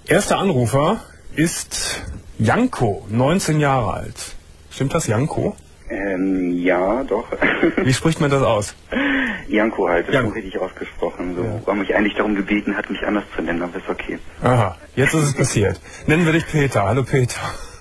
Erster Anrufer ist Janko, 19 Jahre alt. Stimmt das, Janko? Ja, doch. Wie spricht man das aus? Janko halt, das ist Janko. schon richtig ausgesprochen. So, Ja. weil mich eigentlich darum gebeten hat, mich anders zu nennen, aber ist okay. Aha, jetzt ist es passiert. Nennen wir dich Peter. Hallo Peter.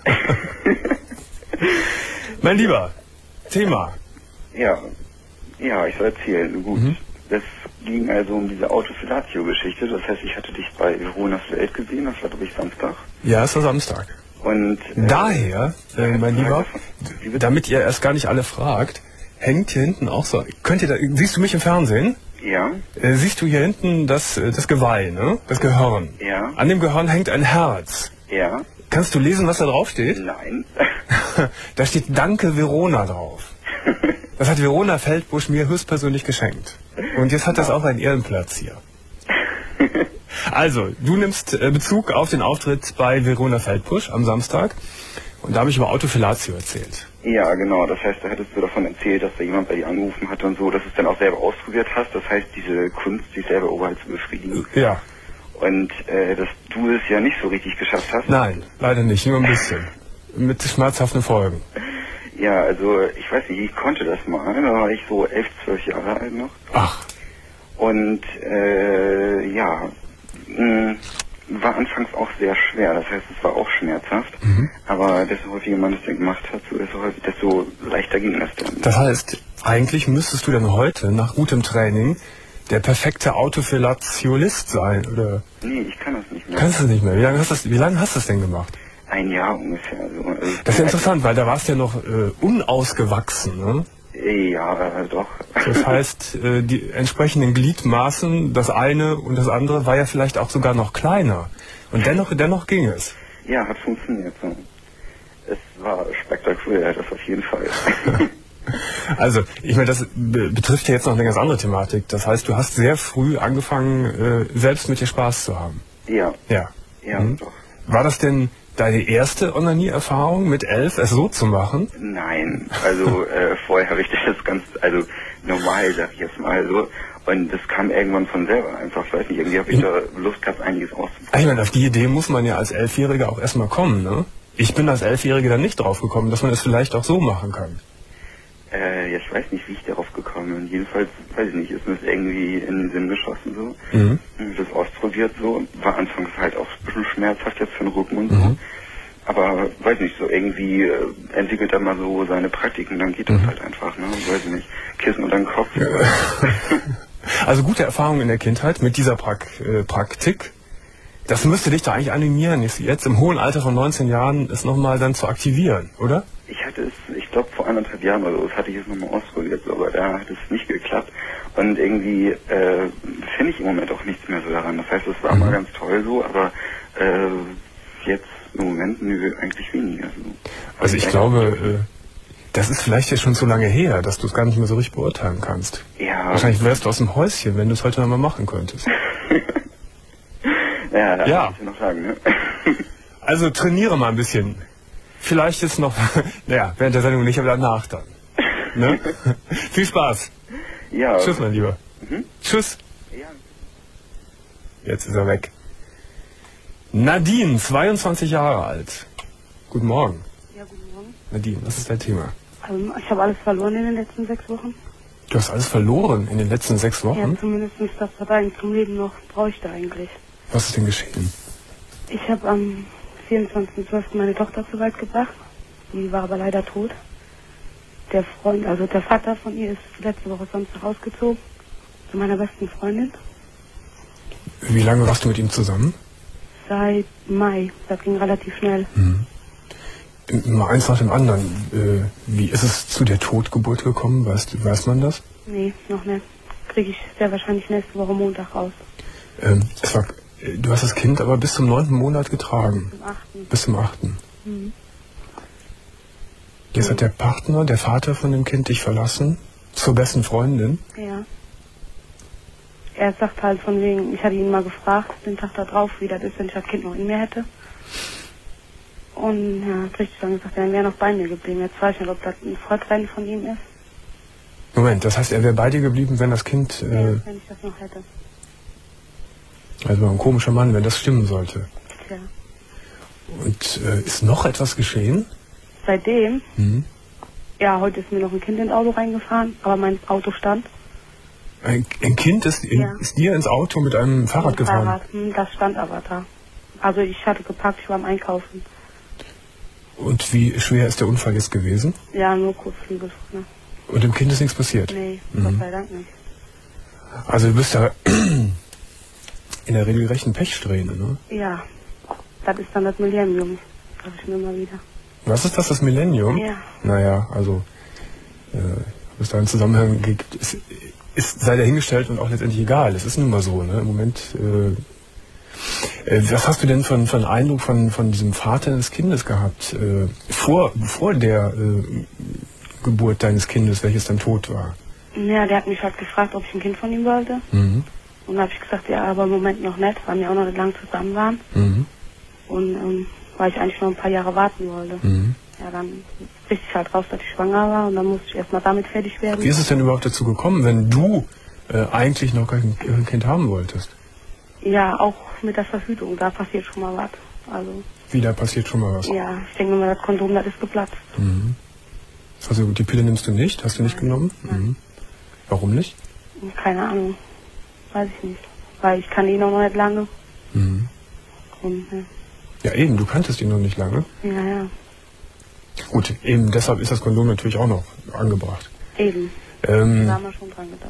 Mein Lieber, Thema. Ja, ich soll erzählen. Gut, das ging also um diese Autofilatio-Geschichte. Das heißt, ich hatte dich bei Veronas Welt gesehen, das war, glaube ich, Samstag. Ja, es war Samstag. Und Daher, mein Lieber, damit ihr erst gar nicht alle fragt, hängt hier hinten auch so. Siehst du mich im Fernsehen? ja, Siehst du hier hinten das Geweih, ne? Das Gehirn? ja, An dem Gehirn hängt ein Herz. ja, Kannst du lesen, was da drauf steht? nein. Da steht Danke Verona drauf. Das hat Verona Feldbusch mir höchstpersönlich geschenkt. Und jetzt hat das auch einen Ehrenplatz hier. Also, du nimmst Bezug auf den Auftritt bei Verona Feldbusch am Samstag. Und da habe ich über Autofilatio erzählt. Ja, genau. Das heißt, da hattest du davon erzählt, dass da jemand bei dir angerufen hat und so, dass du es dann auch selber ausprobiert hast. Das heißt, diese Kunst, sich selber oberhalb zu befriedigen. Ja. Und dass du es ja nicht so richtig geschafft hast. Nein, leider nicht, nur ein bisschen. Mit schmerzhaften Folgen. Ja, also ich weiß nicht, ich konnte das mal. Da war ich so 11, 12 Jahre alt noch. Ach, Und war anfangs auch sehr schwer. Das heißt, es war auch schmerzhaft. Aber desto häufiger man das dann gemacht hat, desto leichter ging das dann. das heißt, eigentlich müsstest du dann heute, nach gutem Training, der perfekte Autofilatio-List sein, oder? Nee, ich kann das nicht mehr. Kannst du nicht mehr? Wie lange hast du das denn gemacht? Ein Jahr ungefähr. Also Das ist ja interessant, weil da warst du ja noch unausgewachsen, ne? Ja, doch. Das heißt, die entsprechenden Gliedmaßen, das eine und das andere, war ja vielleicht auch sogar noch kleiner. Und dennoch ging es. Ja, hat funktioniert. So. Es war spektakulär, das auf jeden Fall. Also, ich meine, das betrifft ja jetzt noch eine ganz andere Thematik. Das heißt, du hast sehr früh angefangen, selbst mit dir Spaß zu haben. Ja, Ja. doch. War das denn deine erste Onanie-Erfahrung mit 11, es so zu machen? Nein, also vorher habe ich das ganz, also normal, sag ich jetzt mal so. Und das kam irgendwann von selber einfach. Ich weiß nicht, irgendwie habe ich da Lust gehabt, einiges auszuprobieren. Ich meine, auf die Idee muss man ja als Elfjähriger auch erstmal kommen, ne? Ich bin als Elfjähriger dann nicht drauf gekommen, dass man es vielleicht auch so machen kann. Ja, ich weiß nicht, wie ich darauf gekommen bin. Jedenfalls, weiß ich nicht, ist mir das irgendwie in den Sinn geschossen so. Und das ausprobiert so. War anfangs halt auch ein bisschen schmerzhaft jetzt für den Rücken und so. Aber, weiß nicht, so irgendwie entwickelt er mal so seine Praktiken, dann geht das halt einfach, ne? Weiß ich nicht, Kissen unter den Kopf. Also gute Erfahrung in der Kindheit mit dieser Praktik. Das müsste dich da eigentlich animieren, jetzt im hohen Alter von 19 Jahren es nochmal dann zu aktivieren, oder? Ich hatte es, ich glaube vor 1,5 Jahren oder so, das hatte ich es nochmal ausprobiert, so, aber da hat es nicht geklappt. Und irgendwie finde ich im Moment auch nichts mehr so daran. Das heißt, es war mal ganz toll so, aber jetzt im Moment eigentlich weniger so. Also ich glaube, das ist vielleicht ja schon so lange her, dass du es gar nicht mehr so richtig beurteilen kannst. Ja. Wahrscheinlich wärst du aus dem Häuschen, wenn du es heute noch mal machen könntest. Ja, das Ja. muss ich noch sagen, ne? Also trainiere mal ein bisschen. Vielleicht ist noch, naja, während der Sendung nicht, aber danach dann. Ne? Viel Spaß. Ja. Tschüss, mein Lieber. Tschüss. Ja. Jetzt ist er weg. Nadine, 22 Jahre alt. Guten Morgen. Ja, guten Morgen. Nadine, was ist dein Thema? Ich habe alles verloren in den letzten 6 Wochen. Du hast alles verloren in den letzten 6 Ja, Wochen? zumindest das, was ich zum Leben noch bräuchte eigentlich. Was ist denn geschehen? Ich habe am 24.12. meine Tochter zur Welt gebracht. Die war aber leider tot. Der Freund, also der Vater von ihr, ist letzte Woche Samstag ausgezogen. Zu meiner besten Freundin. Wie lange warst du mit ihm zusammen? Seit Mai. Das ging relativ schnell. Mal eins nach dem anderen. Wie ist es zu der Totgeburt gekommen? Weiß man das? Nee, noch nicht. Kriege ich sehr wahrscheinlich nächste Woche Montag raus. Du hast das Kind aber bis zum 9. Monat getragen. Zum 8. Bis zum 8. Jetzt hat der Partner, der Vater von dem Kind, dich verlassen. Zur besten Freundin. Ja. Er sagt halt von wegen, ich hatte ihn mal gefragt, den Tag da drauf, wie das ist, wenn ich das Kind noch in mir hätte. Und ja, kriegt dann gesagt, er wäre noch bei mir geblieben. Jetzt weiß ich nicht, ob das ein Freundrennen von ihm ist. Moment, das heißt, er wäre bei dir geblieben, wenn das Kind... Wenn ich das noch hätte. Also ein komischer Mann, wenn das stimmen sollte. Ja. Und ist noch etwas geschehen? Seitdem, Mhm. ja, heute ist mir noch ein Kind ins Auto reingefahren, aber mein Auto stand. Ein Kind ist dir ins Auto mit einem Fahrrad gefahren? Fahrrad, das stand aber da. Also ich hatte geparkt, ich war am Einkaufen. Und wie schwer ist der Unfall jetzt gewesen? Ja, nur kurz Flügelfront. Ne? Und dem Kind ist nichts passiert? Nee, Gott sei Dank nicht. Also du bist ja in der regelrechten Pechsträhne, ne? Ja, das ist dann das Millennium, sag ich mir mal wieder. Was ist das Millennium? Ja. Naja, also ob es da einen Zusammenhang gibt, sei dahingestellt und auch letztendlich egal. Es ist nun mal so, ne? Im Moment, was hast du denn für einen Eindruck von diesem Vater des Kindes gehabt, vor der Geburt deines Kindes, welches dann tot war? Ja, der hat mich halt gefragt, ob ich ein Kind von ihm wollte. Mhm. Und da habe ich gesagt, ja, aber im Moment noch nicht, weil wir auch noch nicht lange zusammen waren. Mhm. Und weil ich eigentlich noch ein paar Jahre warten wollte. Mhm. Ja, dann riss ich halt raus, dass ich schwanger war und dann musste ich erstmal damit fertig werden. Wie ist es denn überhaupt dazu gekommen, wenn du eigentlich noch kein Kind haben wolltest? Ja, auch mit der Verhütung, da passiert schon mal was. Also, Wie, da passiert schon mal was? ja, ich denke mal, das Kondom, das ist geplatzt. Mhm. Also die Pille nimmst du nicht? Hast du nicht genommen? Mhm. Warum nicht? Keine Ahnung, weiß ich nicht. Weil ich kann ihn auch noch nicht lange. Mhm. Und, Ja eben, du kanntest ihn noch nicht lange. ja. Gut, eben deshalb ist das Kondom natürlich auch noch angebracht. Eben, da haben wir schon dran gedacht.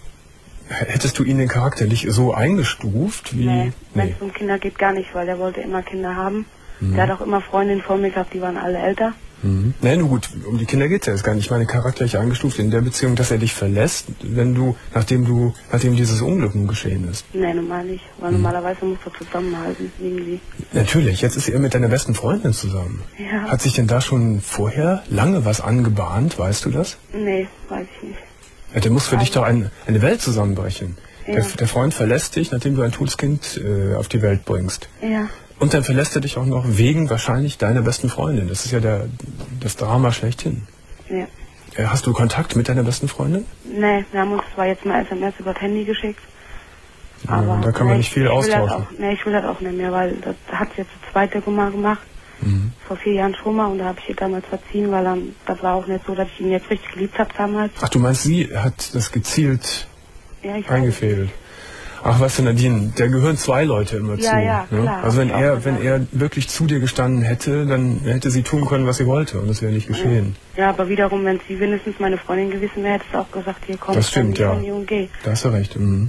Hättest du ihn denn charakterlich so eingestuft wie... Nee, wenn es um Kinder geht, gar nicht, weil der wollte immer Kinder haben. Der hat auch immer Freundinnen vor mir gehabt, die waren alle älter. Mhm. Nee, nun gut, um die Kinder geht es ja jetzt gar nicht. Ich meine, charakterlich eingestuft in der Beziehung, dass er dich verlässt, nachdem dieses Unglück nun geschehen ist. Nee, normal nicht, weil normalerweise muss er zusammenhalten, irgendwie. Natürlich, jetzt ist er mit deiner besten Freundin zusammen. Ja. Hat sich denn da schon vorher lange was angebahnt, weißt du das? Nee, weiß ich nicht. Ja, der muss für dich doch eine Welt zusammenbrechen. Ja. Der Freund verlässt dich, nachdem du ein totes Kind auf die Welt bringst. Ja. Und dann verlässt er dich auch noch wegen wahrscheinlich deiner besten Freundin. Das ist ja das Drama schlechthin. Ja. Hast du Kontakt mit deiner besten Freundin? Nee, wir haben uns zwar jetzt mal SMS über das Handy geschickt. Ja, Aber da kann man nicht viel austauschen. Ich will das auch nicht mehr, weil das hat jetzt das zweite Mal gemacht. Mhm. Vor 4 Jahren schon mal und da habe ich ihr damals verziehen, weil dann, das war auch nicht so, dass ich ihn jetzt richtig geliebt habe damals. Ach, du meinst, sie hat das gezielt Ja, ich eingefädelt? Ach, weißt du, Nadine, da gehören 2 Leute immer zu. Ja, klar. Also wenn er wirklich zu dir gestanden hätte, dann hätte sie tun können, was sie wollte und das wäre nicht geschehen. Ja, aber wiederum, wenn sie wenigstens meine Freundin gewesen wäre, hätte sie auch gesagt, hier komm, Das stimmt, ja. und geh. Da hast du recht. Mhm.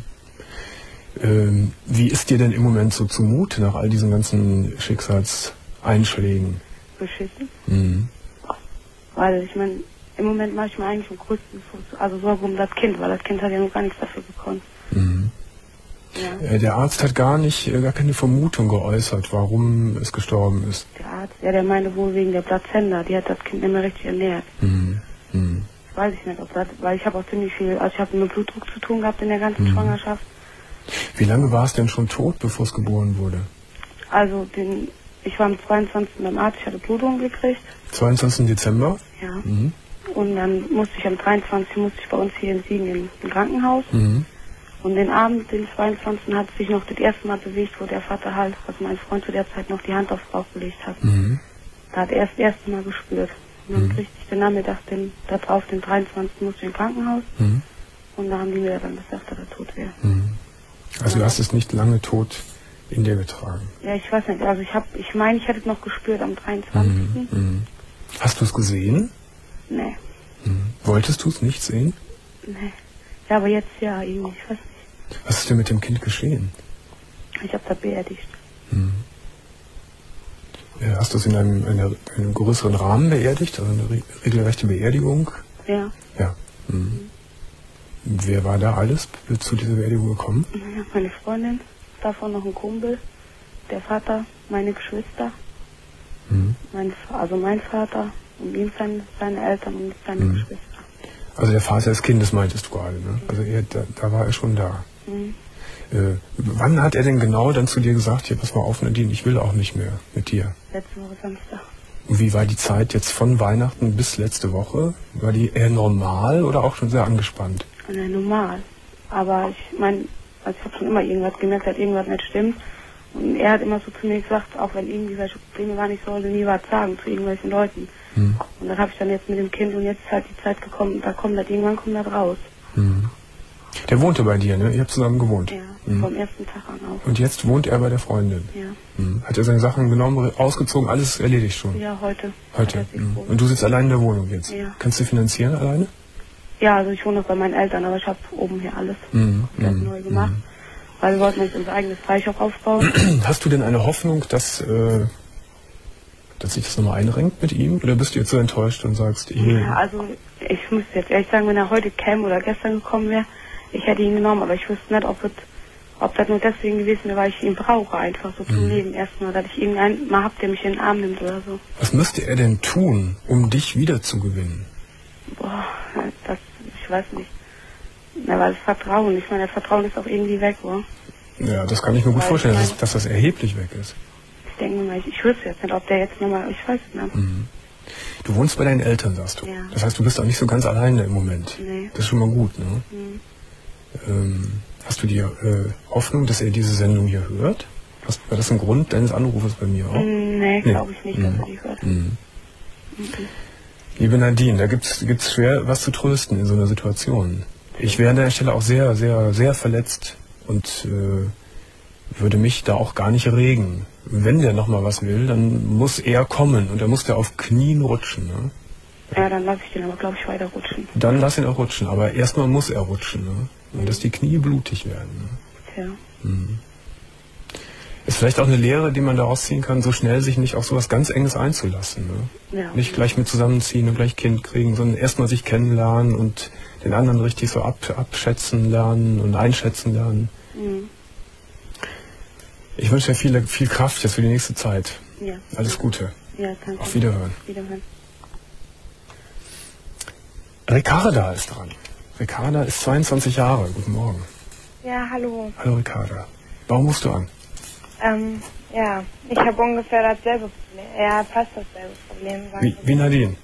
Wie ist dir denn im Moment so zumute nach all diesen ganzen Schicksalseinschlägen? Beschissen. Mhm. Weil ich meine, im Moment mache ich mir eigentlich am größten Sorge um das Kind, weil das Kind hat ja noch gar nichts dafür bekommen. Mhm. Ja. Der Arzt hat gar keine Vermutung geäußert, warum es gestorben ist. Der Arzt, ja, der meinte wohl wegen der Plazenta, die hat das Kind nicht mehr richtig ernährt. Mhm. Mhm. Weiß ich nicht, ob das, weil ich habe auch ziemlich viel, also ich habe mit Blutdruck zu tun gehabt in der ganzen Schwangerschaft. Wie lange war es denn schon tot, bevor es geboren wurde? Also ich war am 22. beim Arzt, ich hatte Blutung gekriegt. 22. Dezember? Ja. Mhm. Und dann musste ich am 23. bei uns hier in Siegen im Krankenhaus. Mhm. Und den Abend, den 22. hat sich noch das erste Mal bewegt, wo der Vater halt, also mein Freund zu der Zeit noch die Hand aufs Bauch gelegt hat. Mhm. Da hat er das erste Mal gespürt. Und dann kriegte ich den Nachmittag, da drauf, den 23. musste ich ins Krankenhaus. Mhm. Und da haben die mir dann gesagt, dass er tot wäre. Mhm. Also du hast es nicht lange tot in dir getragen. Ja, ich weiß nicht, also ich meine, ich hätte es noch gespürt am 23. Mhm. Hast du es gesehen? Nee, Wolltest du es nicht sehen? nee. Ja, aber jetzt ja, irgendwie, ich weiß nicht. Was ist denn mit dem Kind geschehen? Ich habe das beerdigt. Hast du es in einem größeren Rahmen beerdigt, also eine regelrechte Beerdigung? Ja. Ja. Mhm. Wer war da alles zu dieser Beerdigung gekommen? Ja, meine Freundin, davon noch ein Kumpel, der Vater, meine Geschwister, mein Vater und ihm seine Eltern und seine Geschwister. Also der Vater des Kindes meintest du gerade, ne? Also da war er schon da. Wann hat er denn genau dann zu dir gesagt, hier, pass mal auf, Nadine, ich will auch nicht mehr mit dir? Letzte Woche Samstag. Und wie war die Zeit jetzt von Weihnachten bis letzte Woche? War die eher normal oder auch schon sehr angespannt? Ja, normal. Aber ich meine, also ich habe schon immer irgendwas gemerkt, dass irgendwas nicht stimmt. Und er hat immer so zu mir gesagt, auch wenn irgendwie welche Probleme waren, ich sollte nie was sagen zu irgendwelchen Leuten. Mhm. Und dann habe ich dann jetzt mit dem Kind und jetzt ist halt die Zeit gekommen, da kommt das irgendwann kommt das raus. Mhm. Der wohnte bei dir, ne? Ihr habt zusammen gewohnt? Ja, Mhm. vom ersten Tag an auch. Und jetzt wohnt er bei der Freundin? Ja. Mhm. Hat er seine Sachen genommen, ausgezogen, alles erledigt schon? Ja, heute. Heute? Hat er sich Mhm. wohl. Und du sitzt allein in der Wohnung jetzt? Ja. Kannst du finanzieren alleine? Ja, also ich wohne noch bei meinen Eltern, aber ich habe oben hier alles Mhm. ganz Mhm. neu gemacht. Weil wir wollten uns unser eigenes Reich auch aufbauen. Hast du denn eine Hoffnung, dass sich das nochmal einrenkt mit ihm? Oder bist du jetzt so enttäuscht und sagst, Ja, also ich muss jetzt ehrlich sagen, wenn er heute käme oder gestern gekommen wäre, ich hätte ihn genommen, aber ich wüsste nicht, ob das nur deswegen gewesen wäre, weil ich ihn brauche, einfach so zum Leben erstmal, dass ich irgendeinen mal hab, der mich in den Arm nimmt oder so. was müsste er denn tun, um dich wiederzugewinnen? Boah, ich weiß nicht. Na, weil das Vertrauen, ich meine, das Vertrauen ist auch irgendwie weg, oder? Ja, das kann ich mir gut Weil vorstellen, ich dass, meine- dass das erheblich weg ist. Ich denke mal, ich wüsste jetzt nicht, ob der jetzt nochmal, ich weiß es nicht. Du wohnst bei deinen Eltern, sagst du. Ja. Das heißt, du bist auch nicht so ganz alleine im Moment. Nee. Das ist schon mal gut, ne? Hast du die Hoffnung, dass er diese Sendung hier hört? War das ein Grund deines Anrufes bei mir auch? Nee, glaube ich nicht, dass er die hört. Liebe Nadine, da gibt's schwer was zu trösten in so einer Situation. Ich wäre an der Stelle auch sehr, sehr, sehr verletzt und würde mich da auch gar nicht regen. Wenn der nochmal was will, dann muss er kommen und er muss da auf Knien rutschen. Ne? Ja, dann lasse ich den aber, glaube ich, weiter rutschen. Dann lass ihn auch rutschen, aber erstmal muss er rutschen. Ne? Und dass die Knie blutig werden. Ne? Ja. Ist vielleicht auch eine Lehre, die man daraus ziehen kann, so schnell sich nicht auf sowas ganz Enges einzulassen. Ne? Ja. Nicht gleich mit zusammenziehen und gleich Kind kriegen, sondern erstmal sich kennenlernen und den anderen richtig so abschätzen lernen und einschätzen lernen. Ich wünsche dir viel Kraft jetzt für die nächste Zeit. Ja. Alles Gute. Ja, danke. Auf Wiederhören. Wiederhören. Ricarda ist dran. Ricarda ist 22 Jahre. Guten Morgen. Ja, hallo. Hallo Ricarda. Warum rufst du an? Ja, ich habe ungefähr dasselbe Problem. Ja, fast dasselbe Problem. Wie Nadine.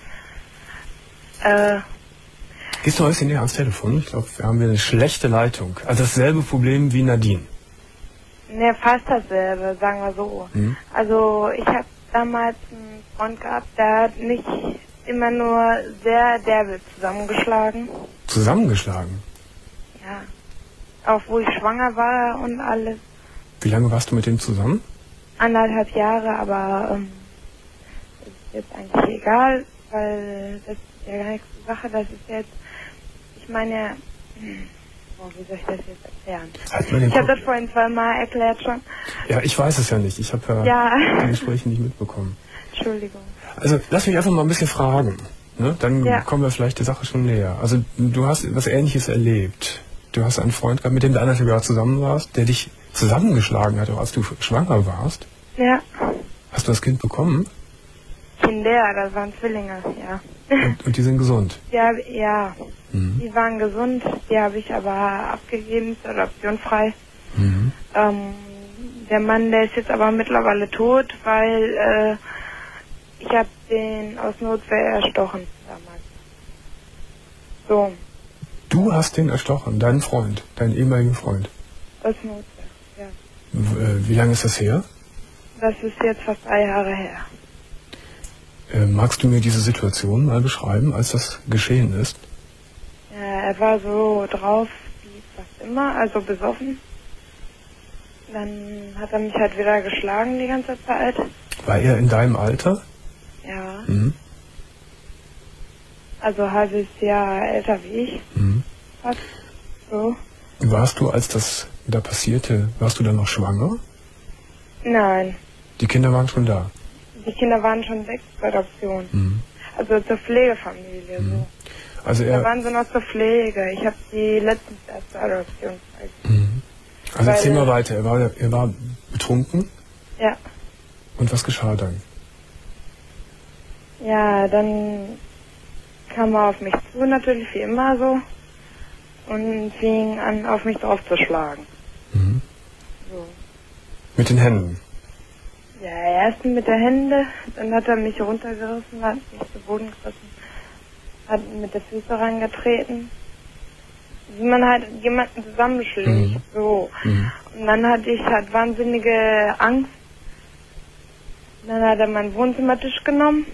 Äh, Gehst du ein bisschen näher ans Telefon? Ich glaube, wir haben hier eine schlechte Leitung. Also dasselbe Problem wie Nadine. ne, fast dasselbe, sagen wir so. Also ich habe damals einen Freund gehabt, der hat mich immer nur sehr derbe zusammengeschlagen. Zusammengeschlagen? Ja. Auch wo ich schwanger war und alles. Wie lange warst du mit dem zusammen? 1,5 Jahre, aber das ist jetzt eigentlich egal, weil das ist ja gar nichts zur Sache. Das ist jetzt, ich meine, wie soll ich das jetzt erklären? Halt mal den Ich habe Kopf- das vorhin 2-mal erklärt schon. Ja, ich weiß es ja nicht. Ich habe Ja. die Gespräche nicht mitbekommen. Entschuldigung. Also lass mich einfach mal ein bisschen fragen. Ne? Dann Ja. kommen wir vielleicht der Sache schon näher. Also du hast was Ähnliches erlebt. Du hast einen Freund gehabt, mit dem du 1,5 Jahre zusammen warst, der dich zusammengeschlagen hat, auch als du schwanger warst. Ja. Hast du das Kind bekommen? Kinder, das waren Zwillinge, ja. Und die sind gesund. Ja, ja. Die waren gesund, die habe ich aber abgegeben, ist adoptionsfrei. Der Mann, der ist jetzt aber mittlerweile tot, weil ich habe den aus Notwehr erstochen damals. So, Du hast den erstochen, deinen Freund, deinen ehemaligen Freund. aus Notwehr, ja. Wie lange ist das her? Das ist jetzt fast 3 Jahre her. Magst du mir diese Situation mal beschreiben, als das geschehen ist? Ja, er war so drauf wie fast immer, also besoffen. Dann hat er mich halt wieder geschlagen die ganze Zeit. War er in deinem Alter? Ja, Mhm. also halbes Jahr älter wie ich. Fast so. Warst du, als das da passierte, warst du dann noch schwanger? Nein, Die Kinder waren schon da. die Kinder waren schon weg zur Adoption. Also zur Pflegefamilie. So. Also Da er. waren sie noch zur Pflege. Ich habe die letztens erst zur Adoption freigegeben. Also erzähl weil- mal weiter. Er war betrunken. Ja. Und was geschah dann? Ja, dann kam er auf mich zu, natürlich wie immer so. Und fing an, auf mich drauf zu schlagen. So. Mit den Händen. Ja, erst mit der Hände, dann hat er mich runtergerissen, hat mich zu Boden gerissen, hat mit den Füßen reingetreten. wie man halt jemanden zusammenschlägt. So. Und dann hatte ich halt wahnsinnige Angst. Dann hat er meinen Wohnzimmertisch genommen,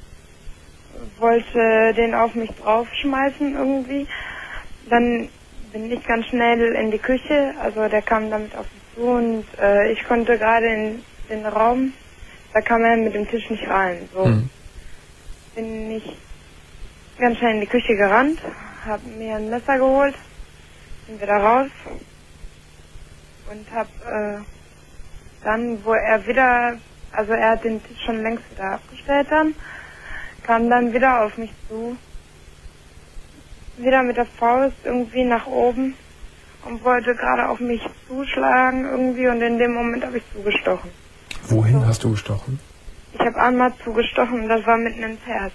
wollte den auf mich draufschmeißen irgendwie. Dann bin ich ganz schnell in die Küche, also der kam damit auf mich zu und ich konnte gerade in den Raum, da kam er mit dem Tisch nicht rein. So bin ich ganz schnell in die Küche gerannt, habe mir ein Messer geholt, bin wieder raus und habe dann, wo er wieder, also er hat den Tisch schon längst wieder abgestellt dann, kam dann wieder auf mich zu, wieder mit der Faust irgendwie nach oben und wollte gerade auf mich zuschlagen irgendwie und in dem Moment habe ich zugestochen. Wohin hast du gestochen? Ich habe einmal zugestochen und das war mitten ins Herz.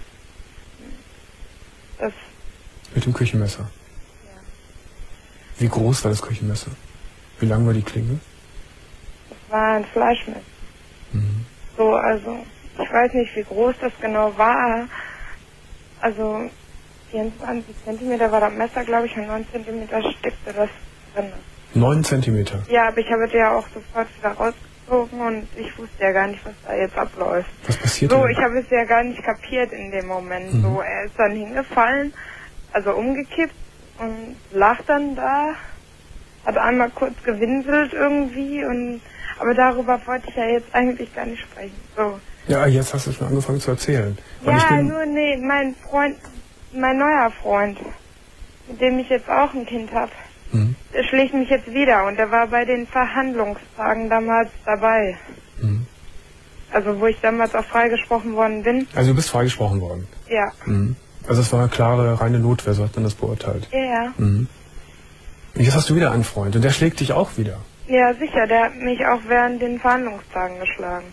Das, Mit dem Küchenmesser? ja. Wie groß war das Küchenmesser? Wie lang war die Klinge? Das war ein Fleischmesser. So, also, ich weiß nicht, wie groß das genau war. Also, 24 Zentimeter war das Messer, glaube ich, und 9 Zentimeter steckte das drin. 9 Zentimeter? Ja, aber ich habe es ja auch sofort wieder rausgezogen und ich wusste ja gar nicht, was da jetzt abläuft. Was passiert So, denn? ich habe es ja gar nicht kapiert in dem Moment. So, er ist dann hingefallen, also umgekippt und lag dann da, hat einmal kurz gewinselt irgendwie und aber darüber wollte ich ja jetzt eigentlich gar nicht sprechen. So. Ja, jetzt hast du schon angefangen zu erzählen. Weil ich Ja, bin, nur nee, mein Freund, mein neuer Freund, mit dem ich jetzt auch ein Kind habe, der schlägt mich jetzt wieder und der war bei den Verhandlungstagen damals dabei. Also wo ich damals auch freigesprochen worden bin. also du bist freigesprochen worden. Ja. Also es war eine klare, reine Notwehr, so hat man das beurteilt. Ja. Und jetzt hast du wieder einen Freund und der schlägt dich auch wieder. Ja, sicher, der hat mich auch während den Verhandlungstagen geschlagen.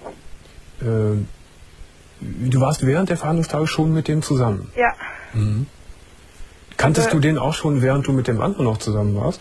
Du warst während der Verhandlungstage schon mit dem zusammen. Ja. Kanntest du den auch schon, während du mit dem anderen noch zusammen warst?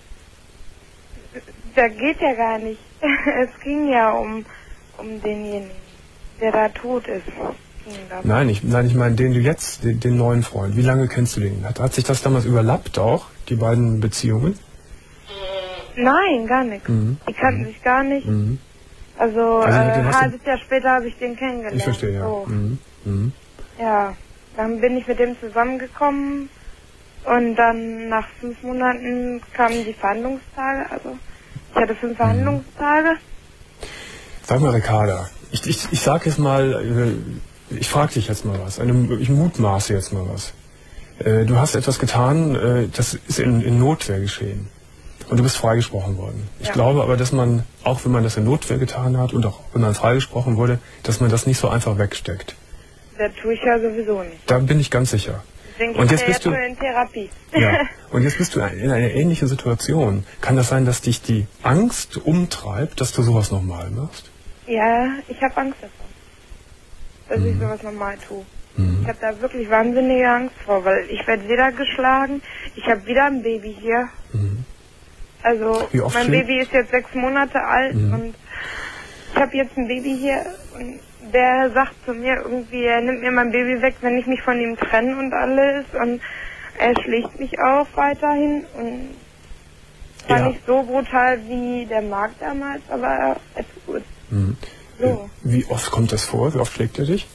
Der geht ja gar nicht. Es ging ja um denjenigen, der da tot ist. Nein, ich meine den du jetzt, den neuen Freund. Wie lange kennst du den? Hat sich das damals überlappt auch, die beiden Beziehungen? Nein, gar nichts. Die kannten sich gar nicht. Also ein halbes Jahr später habe ich den kennengelernt. Ich verstehe, ja. So. Ja, dann bin ich mit dem zusammengekommen und dann nach 5 Monaten kamen die Verhandlungstage. Also ich hatte 5 Verhandlungstage. Sag mal, Ricarda, ich sag jetzt mal, ich frage dich jetzt mal was, ich mutmaße jetzt mal was. Du hast etwas getan, das ist in Notwehr geschehen. Und du bist freigesprochen worden. Ich glaube aber, dass man, auch wenn man das in Notwehr getan hat und auch wenn man freigesprochen wurde, dass man das nicht so einfach wegsteckt. Das tue ich ja sowieso nicht. Da bin ich ganz sicher. Deswegen Und gehe jetzt ich bist ja du jetzt nur in Therapie. Ja. Und jetzt bist du in einer ähnlichen Situation. Kann das sein, dass dich die Angst umtreibt, dass du sowas nochmal machst? Ja, ich habe Angst davor, dass ich sowas nochmal tue. Ich habe da wirklich wahnsinnige Angst vor, weil ich werde wieder geschlagen. Ich habe wieder ein Baby hier. Also Wie oft mein schlägt- Baby ist jetzt 6 Monate alt und ich habe jetzt ein Baby hier und der sagt zu mir irgendwie, er nimmt mir mein Baby weg, wenn ich mich von ihm trenne und alles und er schlägt mich auch weiterhin und zwar Ja. nicht so brutal wie der Marc damals, aber er tut. So. Wie oft kommt das vor? Wie oft schlägt er dich?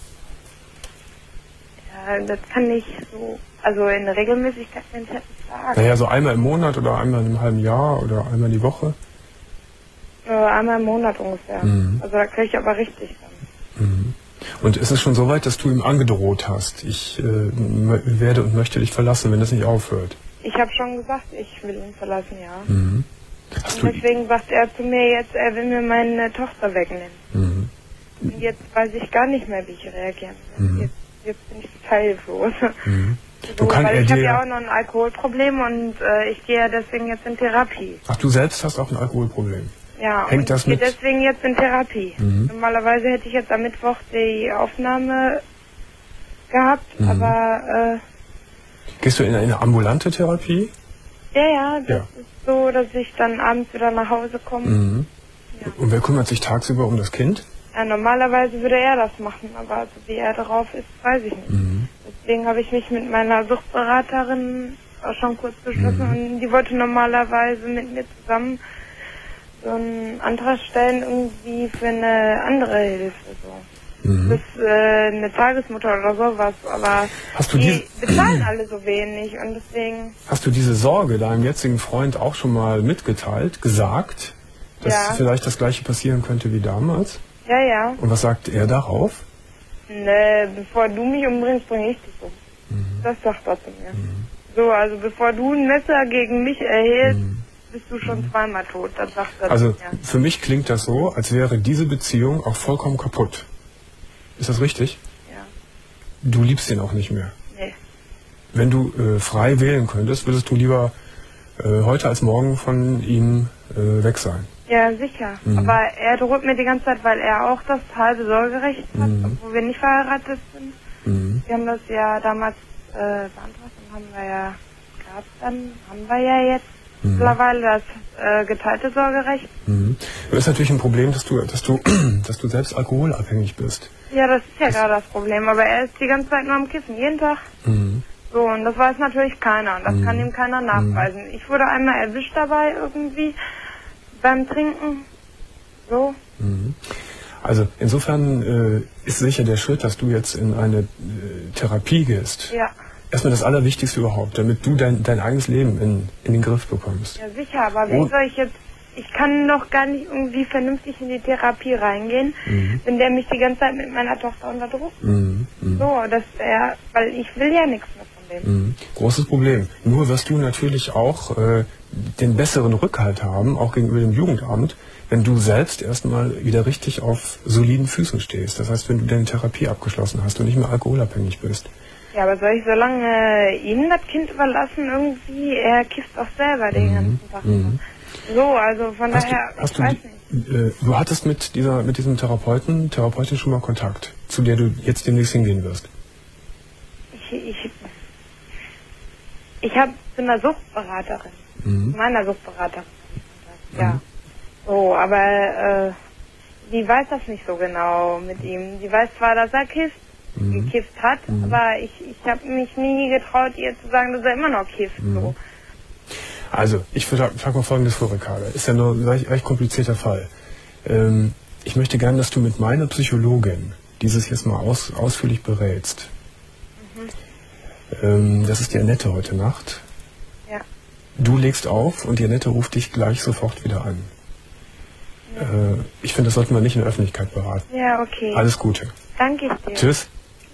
Ja, das kann ich so, also in Regelmäßigkeit kann ich halt nicht sagen. Naja, so einmal im Monat oder einmal in einem halben Jahr oder einmal die Woche. Einmal im Monat ungefähr. Also da kriege ich aber richtig dann. Und ist es schon so weit, dass du ihm angedroht hast, ich werde und möchte dich verlassen, wenn das nicht aufhört? Ich habe schon gesagt, ich will ihn verlassen, ja. Hast Und du, deswegen sagt er zu mir jetzt, er will mir meine Tochter wegnehmen. Und jetzt weiß ich gar nicht mehr, wie ich reagieren will. Jetzt bin ich total hilflos. So, kann weil er ich habe dir- ja auch noch ein Alkoholproblem und ich gehe ja deswegen jetzt in Therapie. Ach, du selbst hast auch ein Alkoholproblem. Ja, Hängt und das ich gehe mit- deswegen jetzt in Therapie. Normalerweise hätte ich jetzt am Mittwoch die Aufnahme gehabt, aber Gehst du in eine ambulante Therapie? ja, das Ja. ist so, dass ich dann abends wieder nach Hause komme. Und wer kümmert sich tagsüber um das Kind? Ja, normalerweise würde er das machen, aber also wie er darauf ist, weiß ich nicht. Deswegen habe ich mich mit meiner Suchtberaterin auch schon kurz beschlossen und die wollte normalerweise mit mir zusammen so einen Antrag stellen irgendwie für eine andere Hilfe so. Das eine Tagesmutter oder sowas, aber die bezahlen alle so wenig und deswegen... Hast du diese Sorge deinem jetzigen Freund auch schon mal mitgeteilt, gesagt, dass vielleicht das Gleiche passieren könnte wie damals? Ja, ja. Und was sagt er darauf? Ne, bevor du mich umbringst, bringe ich dich um. Das sagt er zu mir. So, also bevor du ein Messer gegen mich erhältst, bist du schon zweimal tot. Das sagt er also zu mir. Für mich klingt das so, als wäre diese Beziehung auch vollkommen kaputt. Ist das richtig? Ja. Du liebst ihn auch nicht mehr. Nee. Wenn du frei wählen könntest, würdest du lieber heute als morgen von ihm weg sein? Ja, sicher. Aber er droht mir die ganze Zeit, weil er auch das halbe Sorgerecht hat, obwohl wir nicht verheiratet sind. Wir haben das ja damals beantragt und haben wir ja jetzt mittlerweile das geteilte Sorgerecht. Das ist natürlich ein Problem, dass du selbst alkoholabhängig bist. Ja, das ist ja gerade das Problem, aber er ist die ganze Zeit nur am Kiffen, jeden Tag. So, und das weiß natürlich keiner und das kann ihm keiner nachweisen. Ich wurde einmal erwischt dabei irgendwie beim Trinken. So. Also insofern ist sicher der Schritt, dass du jetzt in eine Therapie gehst. Ja. Erstmal das Allerwichtigste überhaupt, damit du dein eigenes Leben in den Griff bekommst. Ja, sicher, aber wie soll ich jetzt... Ich kann noch gar nicht irgendwie vernünftig in die Therapie reingehen, wenn der mich die ganze Zeit mit meiner Tochter unterdrückt. So, weil ich will ja nichts mehr von dem. Großes Problem. Nur wirst du natürlich auch den besseren Rückhalt haben, auch gegenüber dem Jugendamt, wenn du selbst erstmal wieder richtig auf soliden Füßen stehst. Das heißt, wenn du deine Therapie abgeschlossen hast und nicht mehr alkoholabhängig bist. Ja, aber soll ich so lange ihm das Kind überlassen irgendwie? Er kifft auch selber den ganzen Tag. So, also von daher, ich weiß nicht. Du hattest mit diesem Therapeutin schon mal Kontakt, zu der du jetzt demnächst hingehen wirst? Ich habe zu einer Suchtberaterin, meiner Suchtberaterin. Ja. So, aber die weiß das nicht so genau mit ihm. Die weiß zwar, dass er gekifft hat, aber ich habe mich nie getraut, ihr zu sagen, dass er immer noch kifft. So. Also, ich frage mal Folgendes vor, Ricarda. Ist ja nur ein recht komplizierter Fall. Ich möchte gerne, dass du mit meiner Psychologin dieses jetzt mal ausführlich berätst. Das ist die Annette heute Nacht. Ja. Du legst auf und die Annette ruft dich gleich sofort wieder an. Ja. Ich finde, das sollten wir nicht in der Öffentlichkeit beraten. Ja, okay. Alles Gute. Danke dir. Tschüss.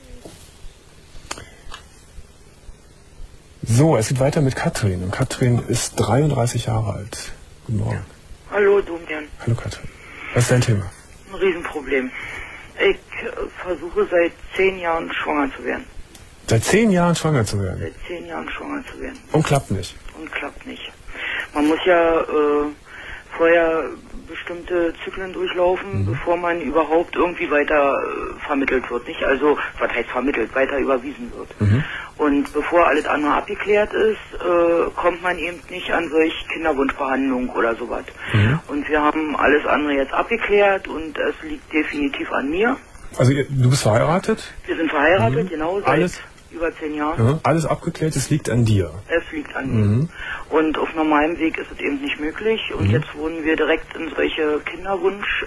So, es geht weiter mit Katrin. Und Katrin ist 33 Jahre alt. Guten Morgen. Ja. Hallo, Domian. Hallo, Katrin. Was ist dein Thema? Ein Riesenproblem. Ich versuche seit 10 Jahren schwanger zu werden. Seit 10 Jahren schwanger zu werden? Seit 10 Jahren schwanger zu werden. Und klappt nicht? Und klappt nicht. Man muss ja vorher bestimmte Zyklen durchlaufen, bevor man überhaupt irgendwie weiter vermittelt wird. Nicht? Also, was heißt vermittelt? Weiter überwiesen wird. Und bevor alles andere abgeklärt ist, kommt man eben nicht an solch Kinderwunschbehandlung oder sowas. Und wir haben alles andere jetzt abgeklärt und es liegt definitiv an mir. Also du bist verheiratet? Wir sind verheiratet, genau, seit alles, über 10 Jahren. Ja, alles abgeklärt, es liegt an dir. Es liegt an mir. Und auf normalem Weg ist es eben nicht möglich. Und jetzt wurden wir direkt in solche Kinderwunsch,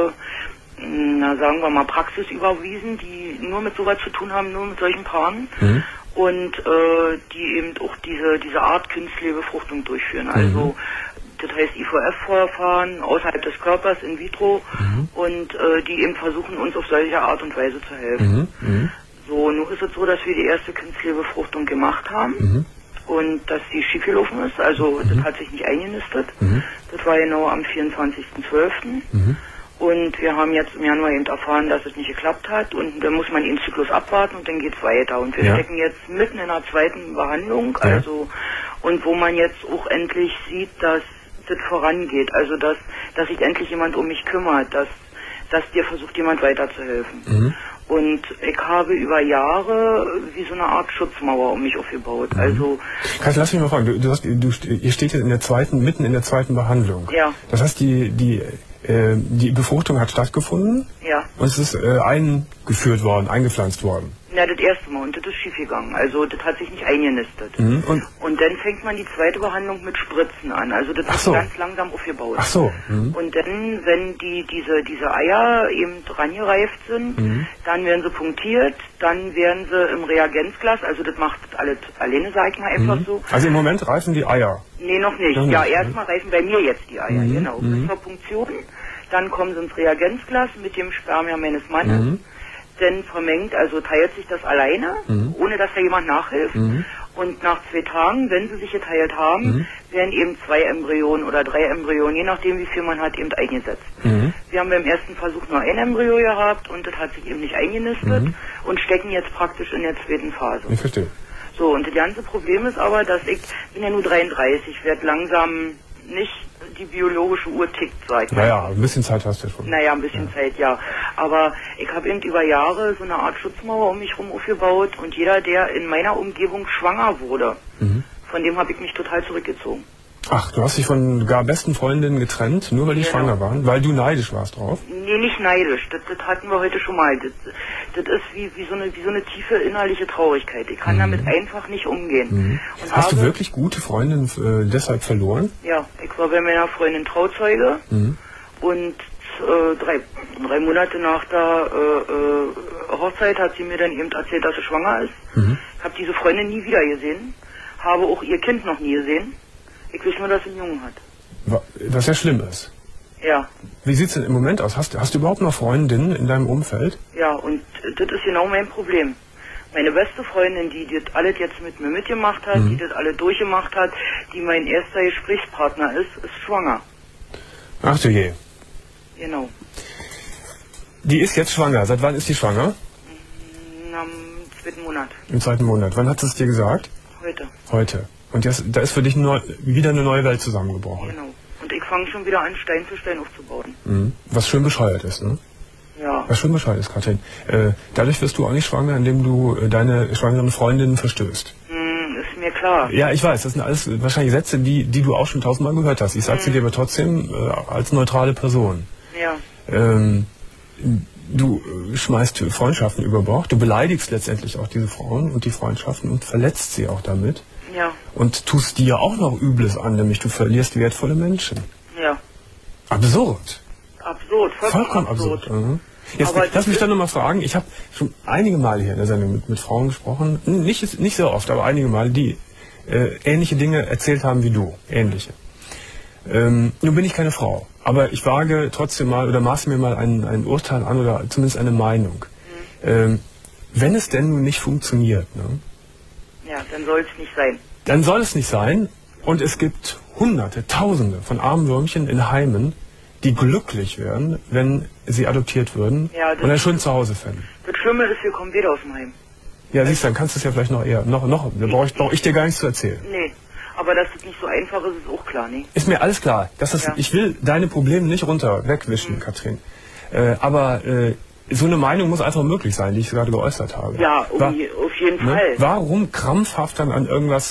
sagen wir mal, Praxis überwiesen, die nur mit sowas zu tun haben, nur mit solchen Paaren. Und die eben auch diese Art künstliche Befruchtung durchführen. Also das heißt IVF-Verfahren außerhalb des Körpers, in vitro, und die eben versuchen, uns auf solche Art und Weise zu helfen. So, nun ist es so, dass wir die erste künstliche Befruchtung gemacht haben und dass die schiefgelaufen ist, also das hat sich nicht eingenistet. Das war genau am 24.12. Und wir haben jetzt im Januar eben erfahren, dass es nicht geklappt hat und dann muss man den Zyklus abwarten und dann geht's weiter. Und wir stecken jetzt mitten in der zweiten Behandlung, also und wo man jetzt auch endlich sieht, dass das vorangeht, also dass sich endlich jemand um mich kümmert, dass dir versucht, jemand weiterzuhelfen. Und ich habe über Jahre wie so eine Art Schutzmauer um mich aufgebaut. Also Lass mich mal fragen, ihr steht jetzt mitten in der zweiten Behandlung. Ja. Das heißt, die Befruchtung hat stattgefunden? Ja. Und es ist eingepflanzt worden? Na, das erste Mal, und das ist schiefgegangen. Also das hat sich nicht eingenistet. Und dann fängt man die zweite Behandlung mit Spritzen an. Also das wird ganz langsam aufgebaut. Ach so. Und dann, wenn diese Eier eben rangereift sind, dann werden sie punktiert, dann werden sie im Reagenzglas, also das macht das alles alleine, sag ich mal, einfach so. Also im Moment reifen die Eier? Nee, noch nicht. Ja, erstmal reifen bei mir jetzt die Eier, genau. Bis zur Punktion. Dann kommen sie ins Reagenzglas mit dem Sperma meines Mannes. Dann vermengt, also teilt sich das alleine, ohne dass da jemand nachhilft. Und nach 2 Tagen, wenn sie sich geteilt haben, werden eben 2 Embryonen oder 3 Embryonen, je nachdem wie viel man hat, eben eingesetzt. Wir haben beim ersten Versuch nur ein Embryo gehabt und das hat sich eben nicht eingenistet und stecken jetzt praktisch in der zweiten Phase. Ich verstehe. So, und das ganze Problem ist aber, dass ich bin ja nur 33, werde langsam nicht, die biologische Uhr tickt, sag ich mal. Naja, ein bisschen Zeit hast du schon. Naja, ein bisschen Zeit, ja. Aber ich habe eben über Jahre so eine Art Schutzmauer um mich herum aufgebaut und jeder, der in meiner Umgebung schwanger wurde, von dem habe ich mich total zurückgezogen. Ach, du hast dich von gar besten Freundinnen getrennt, nur weil die schwanger waren? Weil du neidisch warst drauf? Nee, nicht neidisch. Das hatten wir heute schon mal. Das ist wie so eine tiefe innerliche Traurigkeit. Ich kann damit einfach nicht umgehen. Und hast du wirklich gute Freundinnen deshalb verloren? Ja, ich war bei meiner Freundin Trauzeuge und 3 Monate nach der Hochzeit hat sie mir dann eben erzählt, dass sie schwanger ist. Ich habe diese Freundin nie wieder gesehen, habe auch ihr Kind noch nie gesehen. Ich weiß nur, dass sie einen Jungen hat. Was ja schlimm ist. Ja. Wie sieht es denn im Moment aus? Hast du überhaupt noch Freundinnen in deinem Umfeld? Ja, und das ist genau mein Problem. Meine beste Freundin, die das alles jetzt mit mir mitgemacht hat, die das alle durchgemacht hat, die mein erster Gesprächspartner ist schwanger. Ach du je. Genau. Die ist jetzt schwanger. Seit wann ist die schwanger? Am 2. Monat. Im 2. Monat. Wann hat sie es dir gesagt? Heute. Heute. Und da ist für dich wieder eine neue Welt zusammengebrochen. Genau. Und ich fange schon wieder an, Stein für Stein aufzubauen. Was schön bescheuert ist, ne? Ja. Was schön bescheuert ist, Katrin. Dadurch wirst du auch nicht schwanger, indem du deine schwangeren Freundinnen verstößt. Ist mir klar. Ja, ich weiß. Das sind alles wahrscheinlich Sätze, die du auch schon 1000-mal gehört hast. Ich sage sie dir aber trotzdem als neutrale Person. Ja. Du schmeißt Freundschaften über Bord. Du beleidigst letztendlich auch diese Frauen und die Freundschaften und verletzt sie auch damit. Ja. Und tust dir auch noch Übles an, nämlich du verlierst wertvolle Menschen. Ja. Absurd. Absurd, vollkommen absurd. Jetzt lass mich dann nochmal fragen, ich habe schon einige Male hier in der Sendung mit Frauen gesprochen, nicht sehr oft, aber einige Male, die ähnliche Dinge erzählt haben wie du, ähnliche. Nun bin ich keine Frau, aber ich wage trotzdem mal oder maße mir mal ein Urteil an oder zumindest eine Meinung. Wenn es denn nun nicht funktioniert, ne? Ja, dann soll es nicht sein. Dann soll es nicht sein und es gibt Hunderte, Tausende von armen Würmchen in Heimen, die glücklich wären, wenn sie adoptiert würden und dann schon zu Hause fänden. Das Schlimme ist, wir kommen wieder aus dem Heim. Ja, siehst du, dann kannst du es ja vielleicht noch eher, da brauche ich dir gar nichts zu erzählen. Nee, aber dass das nicht so einfach ist, ist auch klar, ne? Ist mir alles klar. Ich will deine Probleme nicht wegwischen, Katrin. Aber so eine Meinung muss einfach möglich sein, die ich gerade geäußert habe. Ja, auf jeden Fall. Warum krampfhaft dann an irgendwas,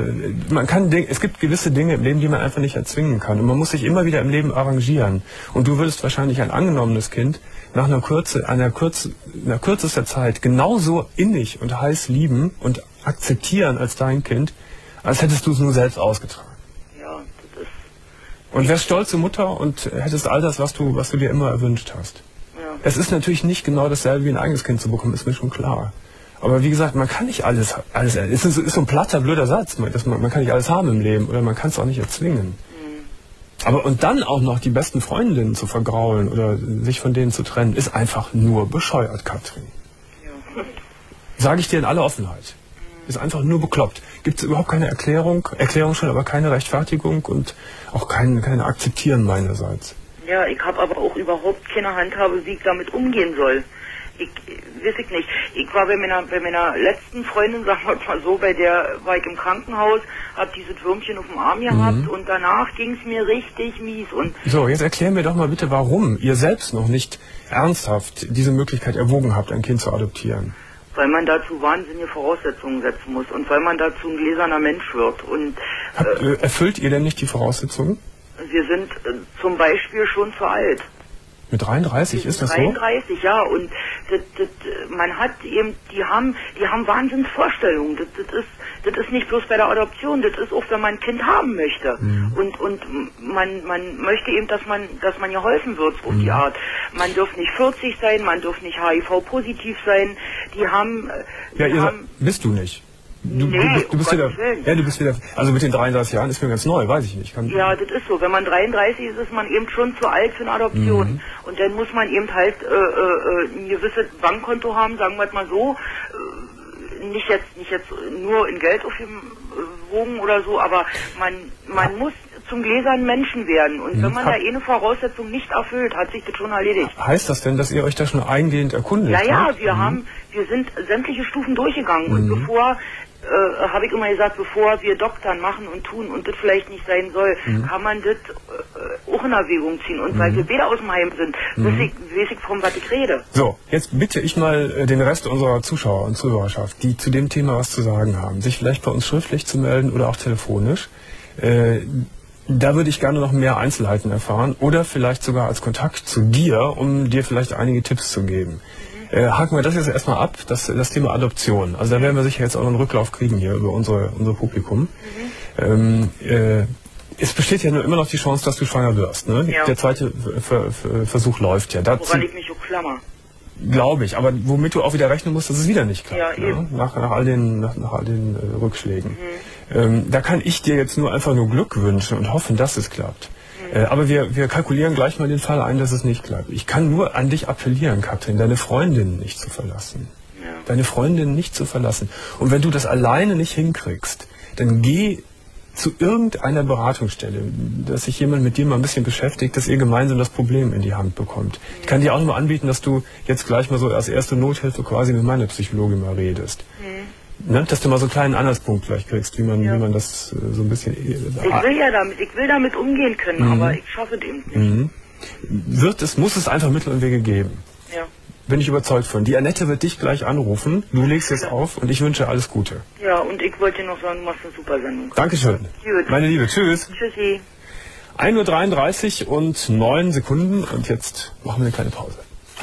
es gibt gewisse Dinge im Leben, die man einfach nicht erzwingen kann. Und man muss sich immer wieder im Leben arrangieren. Und du würdest wahrscheinlich ein angenommenes Kind nach einer kürzester Zeit genauso innig und heiß lieben und akzeptieren als dein Kind, als hättest du es nur selbst ausgetragen. Ja, das ist... Und wärst stolze Mutter und hättest all das, was du dir immer erwünscht hast. Es ist natürlich nicht genau dasselbe wie ein eigenes Kind zu bekommen, ist mir schon klar. Aber wie gesagt, man kann nicht alles ist so ein platter, blöder Satz, man kann nicht alles haben im Leben oder man kann es auch nicht erzwingen. Aber und dann auch noch die besten Freundinnen zu vergraulen oder sich von denen zu trennen, ist einfach nur bescheuert, Katrin. Ja. Sage ich dir in aller Offenheit. Ist einfach nur bekloppt. Gibt es überhaupt keine Erklärung schon, aber keine Rechtfertigung und auch keine Akzeptieren meinerseits. Ja, ich habe aber auch überhaupt keine Handhabe, wie ich damit umgehen soll. Weiß ich nicht. Ich war bei meiner letzten Freundin, sagen wir mal so, bei der war ich im Krankenhaus, habe dieses Würmchen auf dem Arm gehabt und danach ging es mir richtig mies. Und so, jetzt erklär mir doch mal bitte, warum ihr selbst noch nicht ernsthaft diese Möglichkeit erwogen habt, ein Kind zu adoptieren. Weil man dazu wahnsinnige Voraussetzungen setzen muss und weil man dazu ein gläserner Mensch wird. Und erfüllt ihr denn nicht die Voraussetzungen? Wir sind zum Beispiel schon zu alt. Mit 33 ist das so? 33, ja. Und man hat eben, die haben Wahnsinnsvorstellungen. Das ist nicht bloß bei der Adoption, das ist auch, wenn man ein Kind haben möchte. Und man möchte eben, dass man geholfen wird auf die Art. Man darf nicht 40 sein, man darf nicht HIV-positiv sein. Die haben... bist du nicht? Du bist wieder, also mit den 33 Jahren ist mir ganz neu, weiß ich nicht. Ja, das ist so. Wenn man 33 ist, ist man eben schon zu alt für eine Adoption. Und dann muss man eben halt ein gewisses Bankkonto haben, sagen wir mal so. Nicht jetzt nur in Geld aufgewogen oder so, aber man muss zum gläsernen Menschen werden. Und wenn man da eine Voraussetzung nicht erfüllt, hat sich das schon erledigt. Heißt das denn, dass ihr euch da schon eingehend erkundigt habt? Ja, wir sind sämtliche Stufen durchgegangen. Und bevor, habe ich immer gesagt, bevor wir Doktern machen und tun und das vielleicht nicht sein soll, kann man das auch in Erwägung ziehen. Und weil wir beide aus dem Heim sind, weiß ich von was ich rede. So, jetzt bitte ich mal den Rest unserer Zuschauer und Zuhörerschaft, die zu dem Thema was zu sagen haben, sich vielleicht bei uns schriftlich zu melden oder auch telefonisch. Da würde ich gerne noch mehr Einzelheiten erfahren oder vielleicht sogar als Kontakt zu dir, um dir vielleicht einige Tipps zu geben. Haken wir das jetzt erstmal ab, das Thema Adoption. Also da werden wir sicher jetzt auch einen Rücklauf kriegen hier über unser Publikum. Es besteht ja nur immer noch die Chance, dass du schwanger wirst. Ne? Ja. Der zweite Versuch läuft ja. Woran ich mich so klammer. Glaube ich, aber womit du auch wieder rechnen musst, dass es wieder nicht klappt. Ja, eben. Nach all den Rückschlägen. Da kann ich dir jetzt einfach nur Glück wünschen und hoffen, dass es klappt. Aber wir kalkulieren gleich mal den Fall ein, dass es nicht klappt. Ich kann nur an dich appellieren, Katrin, deine Freundin nicht zu verlassen. Ja. Deine Freundin nicht zu verlassen. Und wenn du das alleine nicht hinkriegst, dann geh zu irgendeiner Beratungsstelle, dass sich jemand mit dir mal ein bisschen beschäftigt, dass ihr gemeinsam das Problem in die Hand bekommt. Ich kann dir auch nur anbieten, dass du jetzt gleich mal so als erste Nothilfe quasi mit meiner Psychologin mal redest. Ne? Dass du mal so einen kleinen Anhaltspunkt gleich kriegst, wie man das so ein bisschen... Ich will damit umgehen können, aber ich schaffe dem nicht. Muss es einfach Mittel und Wege geben. Ja. Bin ich überzeugt von. Die Annette wird dich gleich anrufen, du legst jetzt auf und ich wünsche alles Gute. Ja, und ich wollte dir noch sagen, du machst eine super Sendung. Dankeschön. Gut. Meine Liebe, tschüss. Tschüssi. 1:33 Uhr und 9 Sekunden und jetzt machen wir eine kleine Pause.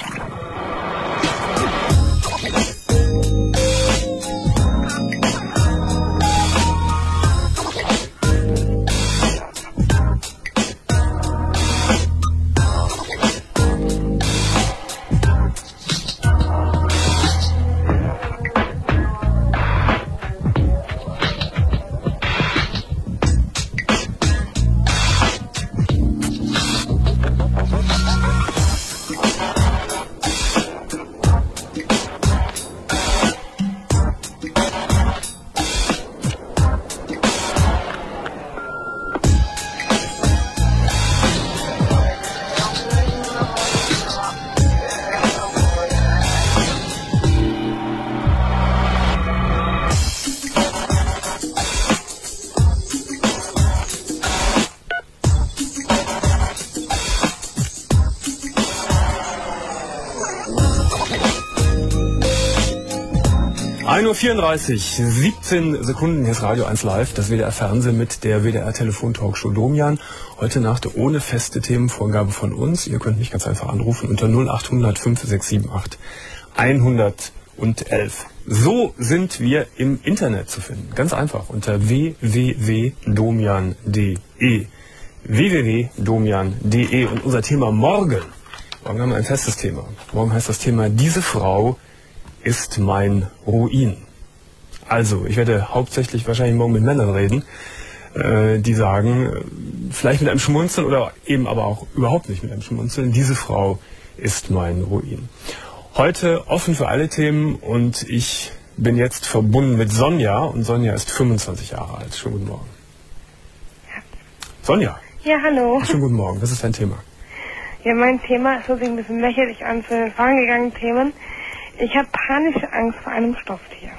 Uhr 34, 17 Sekunden, hier ist Radio 1 Live, das WDR Fernsehen mit der WDR Telefon-Talkshow Domian. Heute Nacht ohne feste Themenvorgabe von uns. Ihr könnt mich ganz einfach anrufen unter 0800 5678 111. So sind wir im Internet zu finden. Ganz einfach unter www.domian.de. www.domian.de. Und unser Thema morgen haben wir ein festes Thema. Morgen heißt das Thema "Diese Frau ist mein Ruin". Also, ich werde hauptsächlich wahrscheinlich morgen mit Männern reden, die sagen, vielleicht mit einem Schmunzeln oder eben aber auch überhaupt nicht mit einem Schmunzeln, diese Frau ist mein Ruin. Heute offen für alle Themen und ich bin jetzt verbunden mit Sonja und Sonja ist 25 Jahre alt. Schönen guten Morgen. Ja. Sonja. Ja, hallo. Schönen guten Morgen. Was ist dein Thema? Ja, mein Thema ist so ein bisschen lächerlich an zu den vorangegangenen Themen. Ich habe panische Angst vor einem Stofftier.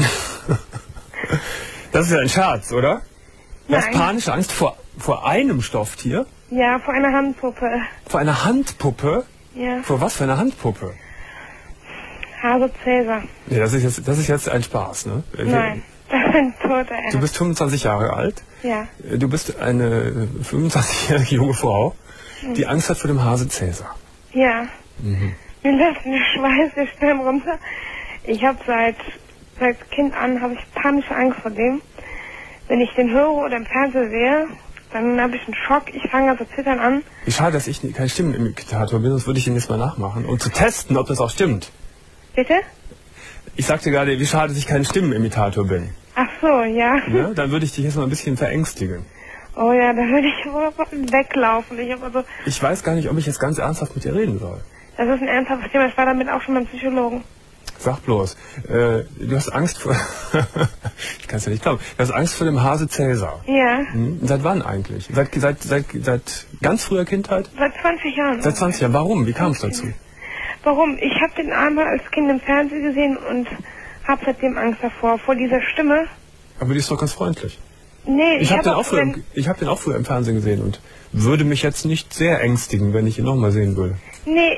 Das ist ja ein Scherz, oder? Du Nein. hast panische Angst vor einem Stofftier? Ja, vor einer Handpuppe. Vor einer Handpuppe? Ja. Vor was für einer Handpuppe? Hase Cäsar. Ja, das ist jetzt ein Spaß, ne? Nein, das sind tote Ernst. Du bist 25 Jahre alt. Ja. Du bist eine 25-jährige junge Frau, die Angst hat vor dem Hase Cäsar. Ja. Mir Mir läuft der Schweiß der Stirn runter. Ich habe seit Kind an habe ich panische Angst vor dem. Wenn ich den höre oder im Fernsehen sehe, dann habe ich einen Schock. Ich fange an zu zittern an. Wie schade, dass ich kein Stimmenimitator bin, sonst würde ich ihn jetzt mal nachmachen, um zu testen, ob das auch stimmt. Bitte? Ich sagte gerade, wie schade, dass ich kein Stimmenimitator bin. Ach so, ja. Ja, dann würde ich dich jetzt mal ein bisschen verängstigen. Oh ja, dann würde ich wohl weglaufen. Ich weiß gar nicht, ob ich jetzt ganz ernsthaft mit dir reden soll. Das ist ein ernsthaftes Thema. Ich war damit auch schon beim Psychologen. Sag bloß, du hast Angst vor... ich kann es ja nicht glauben. Du hast Angst vor dem Hase Cäsar. Ja. Seit wann eigentlich? Seit ganz früher Kindheit? Seit 20 Jahren. Seit 20 Jahren. Warum? Wie kam es dazu? Warum? Ich habe den einmal als Kind im Fernsehen gesehen und habe seitdem Angst davor, vor dieser Stimme. Aber die ist doch ganz freundlich. Nee, ich habe den auch früher im Fernsehen gesehen und würde mich jetzt nicht sehr ängstigen, wenn ich ihn nochmal sehen würde. Nee,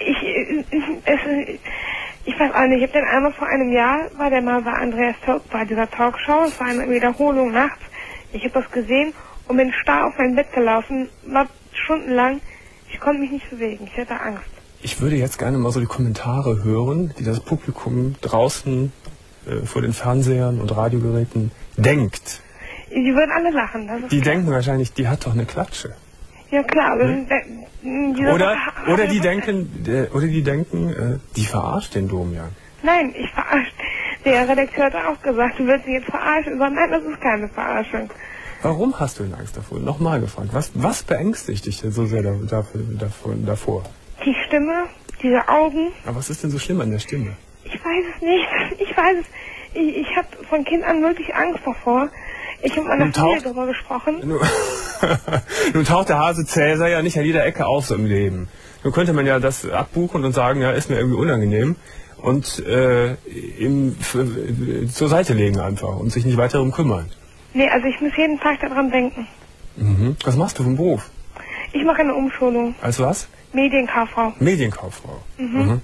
ich weiß auch nicht. Ich habe den einmal vor einem Jahr, war der mal bei Andreas Talk, bei dieser Talkshow. Es war eine Wiederholung nachts. Ich habe das gesehen und bin starr auf mein Bett gelaufen, war stundenlang. Ich konnte mich nicht bewegen. Ich hatte Angst. Ich würde jetzt gerne mal so die Kommentare hören, die das Publikum draußen vor den Fernsehern und Radiogeräten denkt. Die würden alle lachen. Das ist die denken wahrscheinlich, die hat doch eine Klatsche. Ja klar, aber oder die denken, die verarscht den Domian. Nein, ich verarscht. Der Redakteur hat auch gesagt, du willst dich jetzt verarschen. Aber nein, das ist keine Verarschung. Warum hast du denn Angst davor? Nochmal gefragt. Was beängstigt dich denn so sehr davor? Die Stimme, diese Augen. Aber was ist denn so schlimm an der Stimme? Ich weiß es nicht. Ich weiß es. Ich habe von Kind an wirklich Angst davor. Ich habe mit meiner Familie darüber gesprochen. Nun taucht der Hase Cäsar ja nicht an jeder Ecke auf so im Leben. Nun könnte man ja das abbuchen und sagen, ja, ist mir irgendwie unangenehm und ihm zur Seite legen einfach und sich nicht weiter darum kümmern. Nee, also ich muss jeden Tag daran denken. Mhm. Was machst du vom Beruf? Ich mache eine Umschulung. Als was? Medienkauffrau. Medienkauffrau. Mhm.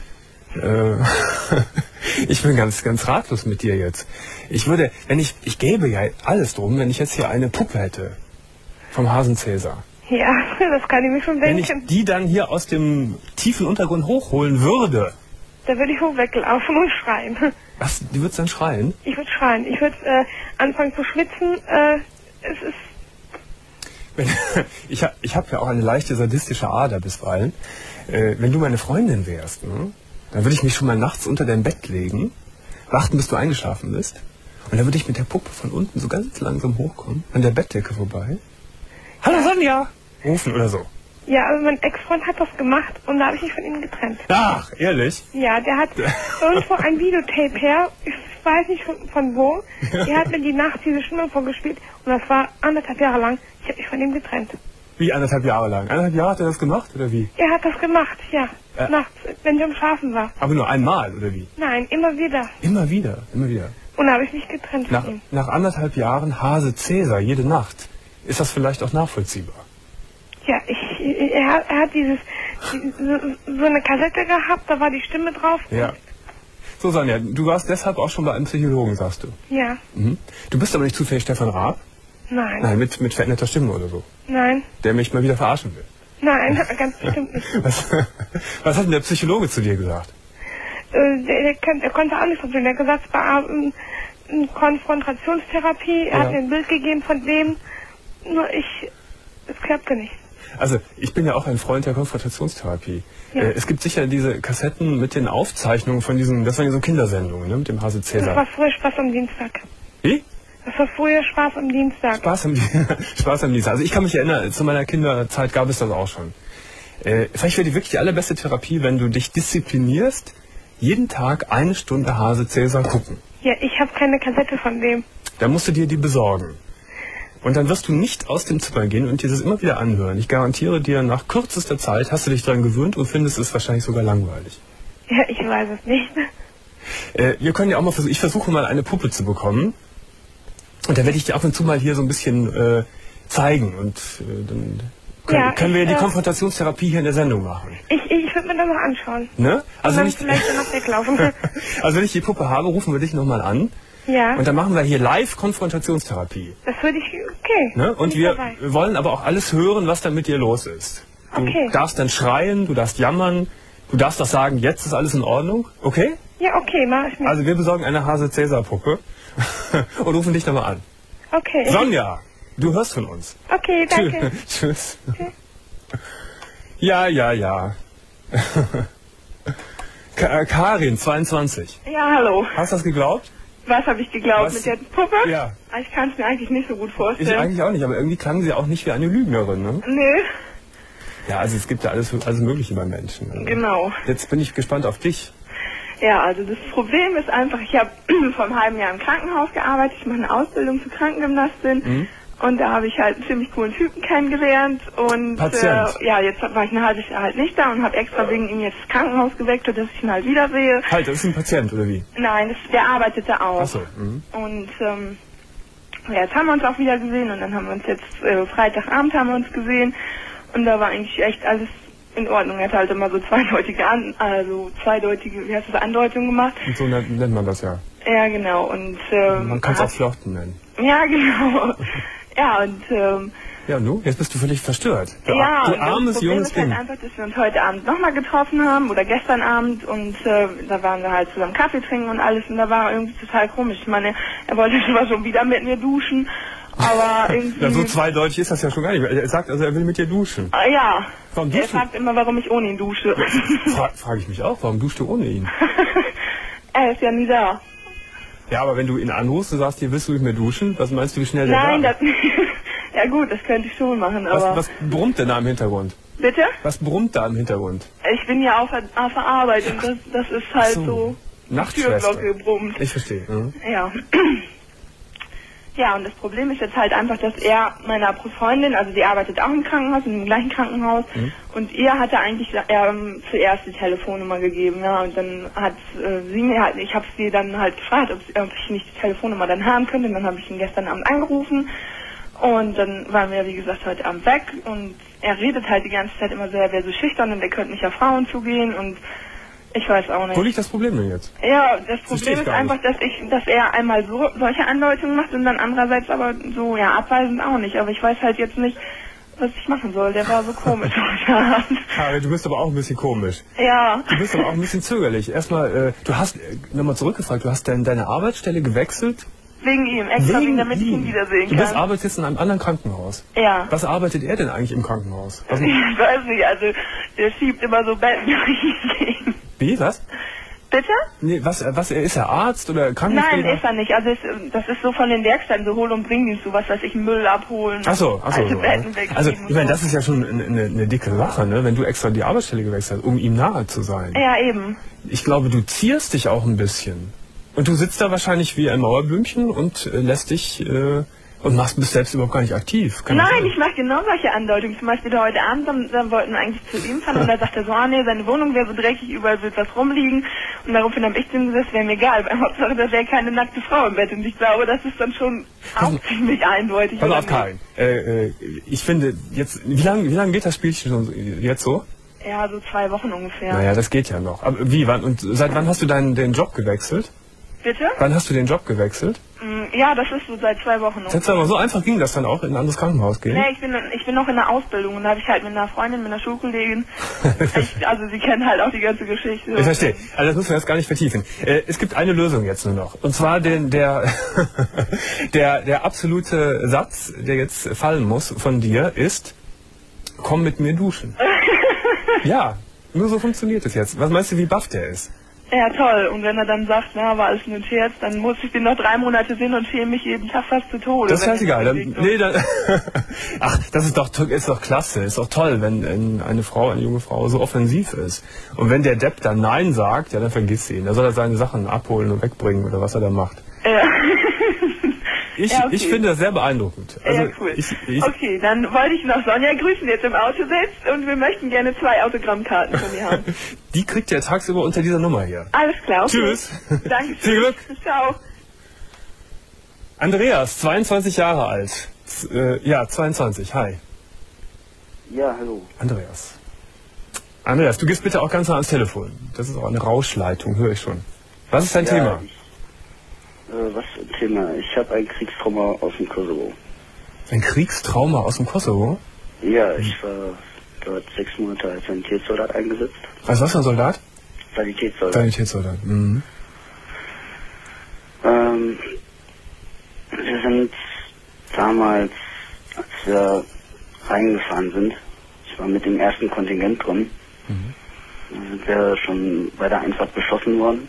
Ich bin ganz ratlos mit dir jetzt. Ich gäbe ja alles drum, wenn ich jetzt hier eine Puppe hätte. Vom Hasen Cäsar. Ja, das kann ich mir schon denken. Wenn ich die dann hier aus dem tiefen Untergrund hochholen würde. Da würde ich hoch weglaufen und schreien. Was? Du würdest dann schreien? Ich würde schreien. Ich würde anfangen zu schwitzen. Es ist... Ich hab ja auch eine leichte sadistische Ader bisweilen. Wenn du meine Freundin wärst, ne? Dann würde ich mich schon mal nachts unter dein Bett legen, warten, bis du eingeschlafen bist. Und dann würde ich mit der Puppe von unten so ganz langsam hochkommen, an der Bettdecke vorbei. Hallo Sonja! Rufen oder so. Ja, aber mein Ex-Freund hat das gemacht und da habe ich mich von ihm getrennt. Ach, ehrlich? Ja, der hat irgendwo ein Videotape her, ich weiß nicht von wo. Der hat mir die Nacht diese Stimme vorgespielt und das war 1,5 Jahre lang. Ich habe mich von ihm getrennt. Wie 1,5 Jahre lang? 1,5 Jahre hat er das gemacht, oder wie? Er hat das gemacht, ja. Nachts, wenn ich am Schlafen war. Aber nur einmal, oder wie? Nein, immer wieder. Immer wieder, immer wieder. Und da habe ich mich getrennt von ihm. Nach 1,5 Jahren Hase Cäsar, jede Nacht. Ist das vielleicht auch nachvollziehbar? Ja, er hat so eine Kassette gehabt, da war die Stimme drauf. Ja. So, Sonja, du warst deshalb auch schon bei einem Psychologen, sagst du? Ja. Mhm. Du bist aber nicht zufällig Stefan Raab? Nein. Nein, mit veränderter Stimme oder so? Nein. Der mich mal wieder verarschen will? Nein, ganz bestimmt nicht. Was hat denn der Psychologe zu dir gesagt? Er konnte alles verstehen. Er hat gesagt, es war eine Konfrontationstherapie. Er hat mir ein Bild gegeben von dem. Nur es klappte nicht. Also, ich bin ja auch ein Freund der Konfrontationstherapie. Ja. Es gibt sicher diese Kassetten mit den Aufzeichnungen von diesen, das waren ja so Kindersendungen, ne, mit dem Hase Cäsar. Das war früher Spaß am Dienstag. Wie? Das war früher Spaß am Dienstag. Spaß am Dienstag. Also ich kann mich erinnern, zu meiner Kinderzeit gab es das auch schon. Vielleicht wäre die wirklich die allerbeste Therapie, wenn du dich disziplinierst, jeden Tag 1 Stunde Hase Cäsar gucken. Ja, ich habe keine Kassette von dem. Dann musst du dir die besorgen. Und dann wirst du nicht aus dem Zimmer gehen und dir das immer wieder anhören. Ich garantiere dir, nach kürzester Zeit hast du dich daran gewöhnt und findest es wahrscheinlich sogar langweilig. Ja, ich weiß es nicht. Wir können ja auch mal versuchen, ich versuche mal eine Puppe zu bekommen. Und dann werde ich dir ab und zu mal hier so ein bisschen zeigen. Und dann können wir die Konfrontationstherapie hier in der Sendung machen. Ich würde mir das noch anschauen. Ne? Also und dann vielleicht danach weglaufen. Also wenn ich die Puppe habe, rufen wir dich nochmal an. Ja. Und dann machen wir hier live Konfrontationstherapie. Das würde ich, okay. Ne? Und wir wollen aber auch alles hören, was da mit dir los ist. Du darfst dann schreien, du darfst jammern, Du darfst doch sagen, jetzt ist alles in Ordnung, okay? Ja, okay, mach ich mit. Also wir besorgen eine Hase-Cäsar-Puppe und rufen dich nochmal an. Okay. Sonja, du hörst von uns. Okay, danke. Tschüss. Tschüss. Ja. Karin, 22. Ja, hallo. Hast du das geglaubt? Was habe ich geglaubt Was? mit der Puppe? Ja. Ich kann es mir eigentlich nicht so gut Ich vorstellen. eigentlich auch nicht, aber irgendwie klang sie auch nicht wie eine Lügnerin, ne? Nö, Ja, also es gibt ja alles Mögliche bei Menschen. Also. genau. Jetzt bin ich gespannt auf dich. Ja, also das Problem ist einfach, ich habe vor einem halben Jahr im Krankenhaus gearbeitet. Ich mache eine Ausbildung zur Krankengymnastin. Und da habe ich halt einen ziemlich coolen Typen kennengelernt. Und Patient. jetzt war ich ein halbes Jahr halt nicht da und habe extra wegen ihm jetzt das Krankenhaus gewechselt, dass ich ihn halt wiedersehe. Halt, das ist ein Patient, oder wie? Nein, der arbeitete auch. Ach so. Und jetzt haben wir uns auch wieder gesehen und dann haben wir uns jetzt Freitagabend haben wir uns gesehen und da war eigentlich echt alles in Ordnung. Er hat halt immer so zweideutige Andeutungen gemacht. Und so nennt man das ja. Ja, genau. Und Man kann es auch Flochten nennen. ja, genau. Ja, und Ja, und du? Jetzt bist du völlig verstört. Du und armes, das Problem junges ist halt Ding. einfach, dass wir uns heute Abend nochmal getroffen haben oder gestern Abend und da waren wir halt zusammen Kaffee trinken und alles und da war irgendwie total komisch. Ich meine, er wollte zwar schon wieder mit mir duschen, aber irgendwie... Ja, so zweideutig ist das ja schon gar nicht mehr. Er sagt also, er will mit dir duschen. Ja, Warum er duschen? fragt immer, warum ich ohne ihn dusche. Frage ich mich auch, warum duschst du ohne ihn? Er ist ja nie da. Ja, aber wenn du ihn anrufst und sagst, hier willst du mit mir duschen, was meinst du, wie schnell der Nein, da das nicht. Ja gut, das könnte ich schon machen, ist? aber... Was brummt denn da im Hintergrund? Bitte? Was brummt da im Hintergrund? Ich bin ja auf der Arbeit und das ist halt so... Nachtschwester. Türglocke brummt. Ich verstehe. Mhm. Ja. Ja, und das Problem ist jetzt halt einfach, dass er meiner Freundin, also die arbeitet auch im Krankenhaus, in dem gleichen Krankenhaus, und ihr hatte eigentlich zuerst die Telefonnummer gegeben, ja, und dann hat sie mir halt, ich habe sie dann halt gefragt, ob ich nicht die Telefonnummer dann haben könnte, und dann habe ich ihn gestern Abend angerufen, und dann waren wir, wie gesagt, heute Abend weg, und er redet halt die ganze Zeit immer so, er wäre so schüchtern, und er könnte nicht auf Frauen zugehen, und ich weiß auch nicht. Wo liegt das Problem denn jetzt? Ja, das Verstehe Problem ich ist gar einfach, dass er einmal solche Andeutungen macht und dann andererseits aber so, ja, abweisend auch nicht. Aber ich weiß halt jetzt nicht, was ich machen soll. Der war so komisch heute Abend. Karin, du bist aber auch ein bisschen komisch. Ja. Du bist aber auch ein bisschen zögerlich. Erstmal, du hast, nochmal zurückgefragt, du hast deine Arbeitsstelle gewechselt? Wegen ihm, extra wegen, damit ich ihn wiedersehen Du kann. arbeitest jetzt in einem anderen Krankenhaus. Ja. Was arbeitet er denn eigentlich im Krankenhaus? Ich weiß nicht, also der schiebt immer so Betten durch. Wie, was? Bitte? Nee, ist er Arzt oder Krankenpfleger? Nein, ist er nicht. Also das ist so von den Werkstätten, so Hol- und Bringdienst, so was weiß ich, Müll abholen. Ach so. Alte Betten wegschieben Also, und ich meine, so. das ist ja schon eine dicke Sache, ne? Wenn du extra die Arbeitsstelle gewechselt hast, um ihm nahe zu sein. Ja, eben. Ich glaube, du zierst dich auch ein bisschen. Und du sitzt da wahrscheinlich wie ein Mauerblümchen und lässt dich und bist selbst überhaupt gar nicht aktiv. Kann das Nein, sein? ich mache genau solche Andeutungen. Zum Beispiel heute Abend, dann wollten wir eigentlich zu ihm fahren und da sagt er so, nee, seine Wohnung wäre so dreckig, überall wird was rumliegen. Und daraufhin habe ich dem gesagt, es wäre mir egal, weil Hauptsache, da wäre keine nackte Frau im Bett. Und ich glaube, das ist dann schon auch ziemlich eindeutig. Pass oder auf, Karin. Ich finde, jetzt, wie lange geht das Spielchen schon jetzt so? nicht? Ja, so 2 Wochen ungefähr. Naja, das geht ja noch. Aber seit wann hast du den Job gewechselt? Bitte? Wann hast du den Job gewechselt? Ja, das ist so seit 2 Wochen ungefähr. Jetzt aber so einfach ging das dann auch, in ein anderes Krankenhaus gehen? Nee, ich bin noch in der Ausbildung und da habe ich halt mit einer Freundin, mit einer Schulkollegin, also sie kennen halt auch die ganze Geschichte. Ich verstehe. Also das müssen wir jetzt gar nicht vertiefen. Es gibt eine Lösung jetzt nur noch. Und zwar der absolute Satz, der jetzt fallen muss von dir, ist: Komm mit mir duschen. Ja, nur so funktioniert es jetzt. Was meinst du, wie baff der ist? Ja, toll. Und wenn er dann sagt, na, war alles nur ein Scherz, dann muss ich den noch 3 Monate sehen und schäme mich jeden Tag fast zu Tode. Das ist wenn scheißegal. ich das Dann, ach, das ist doch klasse. Ist doch toll, wenn eine junge Frau so offensiv ist. Und wenn der Depp dann Nein sagt, ja, dann vergiss ihn. Da soll er seine Sachen abholen und wegbringen oder was er da macht. Ja. Ja, okay. Ich finde das sehr beeindruckend. Also ja, cool. Okay, dann wollte ich noch Sonja grüßen, die jetzt im Auto sitzt, und wir möchten gerne 2 Autogrammkarten von ihr haben. Die kriegt ihr tagsüber unter dieser Nummer hier. Alles klar. Okay. Tschüss. Danke. Viel Glück. Ciao. Andreas, 22 Jahre alt. Ja, 22. Hi. Ja, hallo. Andreas, du gehst bitte auch ganz nah ans Telefon. Das ist auch eine Rauschleitung, höre ich schon. Was ist dein Thema? Was für ein Thema? Ich habe ein Kriegstrauma aus dem Kosovo. Ein Kriegstrauma aus dem Kosovo? Ja, ich war dort 6 Monate als Sanitätssoldat eingesetzt. Als was für ein Soldat? Sanitätssoldat. Sanitätssoldat. Mhm. Wir sind damals, als wir reingefahren sind, ich war mit dem ersten Kontingent drin, da sind wir schon bei der Einfahrt beschossen worden.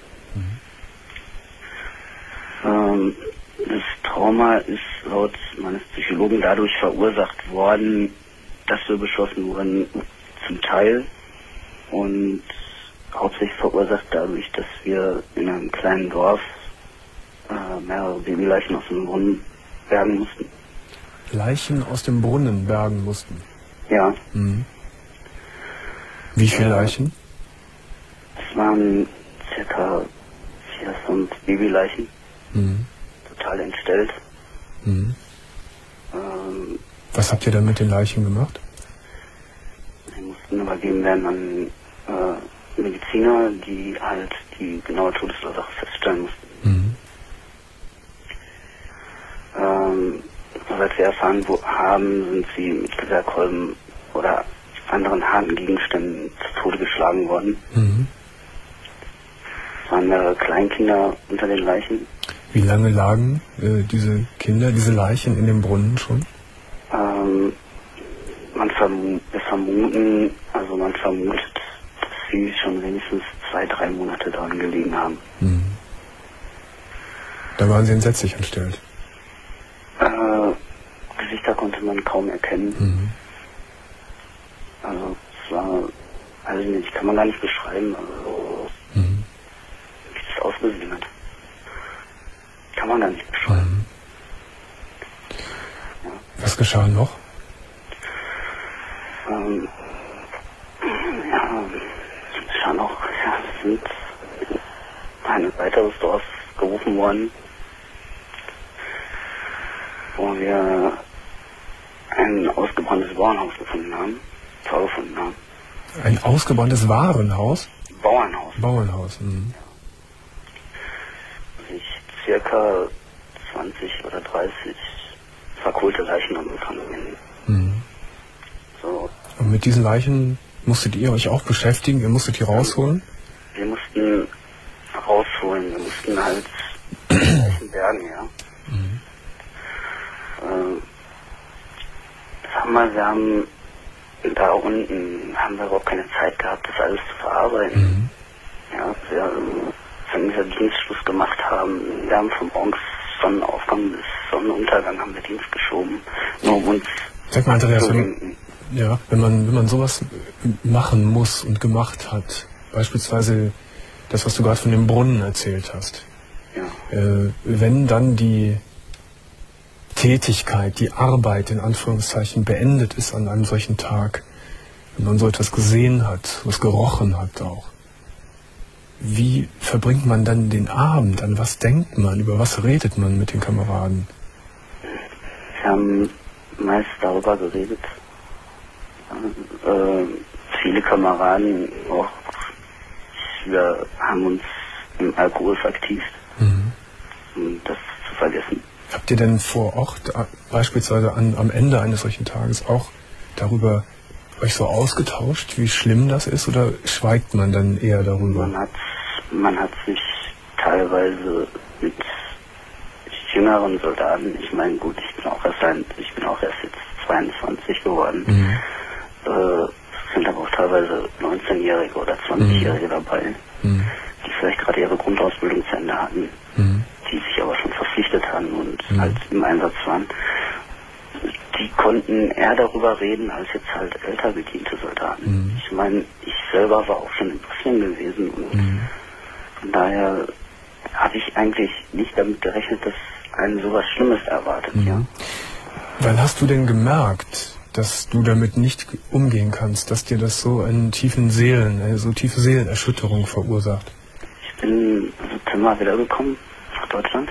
Das Trauma ist laut meines Psychologen dadurch verursacht worden, dass wir beschossen wurden, zum Teil, und hauptsächlich verursacht dadurch, dass wir in einem kleinen Dorf mehrere Babyleichen aus dem Brunnen bergen mussten. Leichen aus dem Brunnen bergen mussten? Ja. Mhm. Wie viele Leichen? Es waren circa 4, 5 Babyleichen. Mhm. Total entstellt. Mhm. Was habt ihr dann mit den Leichen gemacht? Sie mussten übergeben werden an Mediziner, die halt die genaue Todesursache feststellen mussten. Mhm. Soweit wir erfahren haben, sind sie mit Gewehrkolben oder anderen harten Gegenständen zu Tode geschlagen worden. Mhm. Es waren mehrere Kleinkinder unter den Leichen. Wie lange lagen diese Kinder, diese Leichen in dem Brunnen schon? Wir vermuten, also man vermutet, dass sie schon wenigstens 2, 3 Monate daran gelegen haben. Mhm. Da waren sie entsetzlich entstellt. Gesichter konnte man kaum erkennen. Mhm. Also es war, also nicht, kann man gar nicht beschreiben, also, wie das ausgesehen hat. Kann man gar nicht beschreiben. Mhm. Ja. Was geschah noch? Es geschah noch, wir sind in ein weiteres Dorf gerufen worden, wo wir ein ausgebranntes Bauernhaus gefunden haben, vorgefunden haben. Ein ausgebranntes Warenhaus? Bauernhaus. Bauernhaus, mhm. Sich circa 20 oder 30 verkohlte Leichen am Anfang. Mhm. So. Und mit diesen Leichen musstet ihr euch auch beschäftigen? Ihr musstet die rausholen? Wir mussten rausholen, wir mussten halt Leichen bergen, ja. Mhm. Wir haben da unten überhaupt keine Zeit gehabt, das alles zu verarbeiten. Mhm. Ja, wenn wir Dienstschluss gemacht haben, wir haben von morgens Sonnenaufgang bis Sonnenuntergang haben wir Dienst geschoben, nur um uns Sag mal, Andreas, zu winken. Ja, wenn man sowas machen muss und gemacht hat, beispielsweise das, was du gerade von dem Brunnen erzählt hast, Ja. Wenn dann die Tätigkeit, die Arbeit in Anführungszeichen beendet ist an einem solchen Tag, wenn man so etwas gesehen hat, was gerochen hat auch, wie verbringt man dann den Abend? An was denkt man? Über was redet man mit den Kameraden? Wir haben meist darüber geredet. Viele Kameraden, auch wir haben uns im Alkohol vertieft, um das zu vergessen. Habt ihr denn vor Ort beispielsweise am Ende eines solchen Tages auch darüber euch so ausgetauscht, wie schlimm das ist, oder schweigt man dann eher darüber? Man hat sich teilweise mit jüngeren Soldaten, ich meine gut, ich bin auch erst jetzt 22 geworden, es sind aber auch teilweise 19-Jährige oder 20-Jährige dabei, die vielleicht gerade ihre Grundausbildung zu Ende hatten, die sich aber schon verpflichtet hatten und halt im Einsatz waren. Die konnten eher darüber reden, als jetzt halt älter bediente Soldaten. Ich meine, ich selber war auch schon in Bosnien gewesen und von daher habe ich eigentlich nicht damit gerechnet, dass einen sowas Schlimmes erwartet. Ja. Wann hast du denn gemerkt, dass du damit nicht umgehen kannst, dass dir das so eine tiefe Seelenerschütterung verursacht? Ich bin im September wiedergekommen nach Deutschland.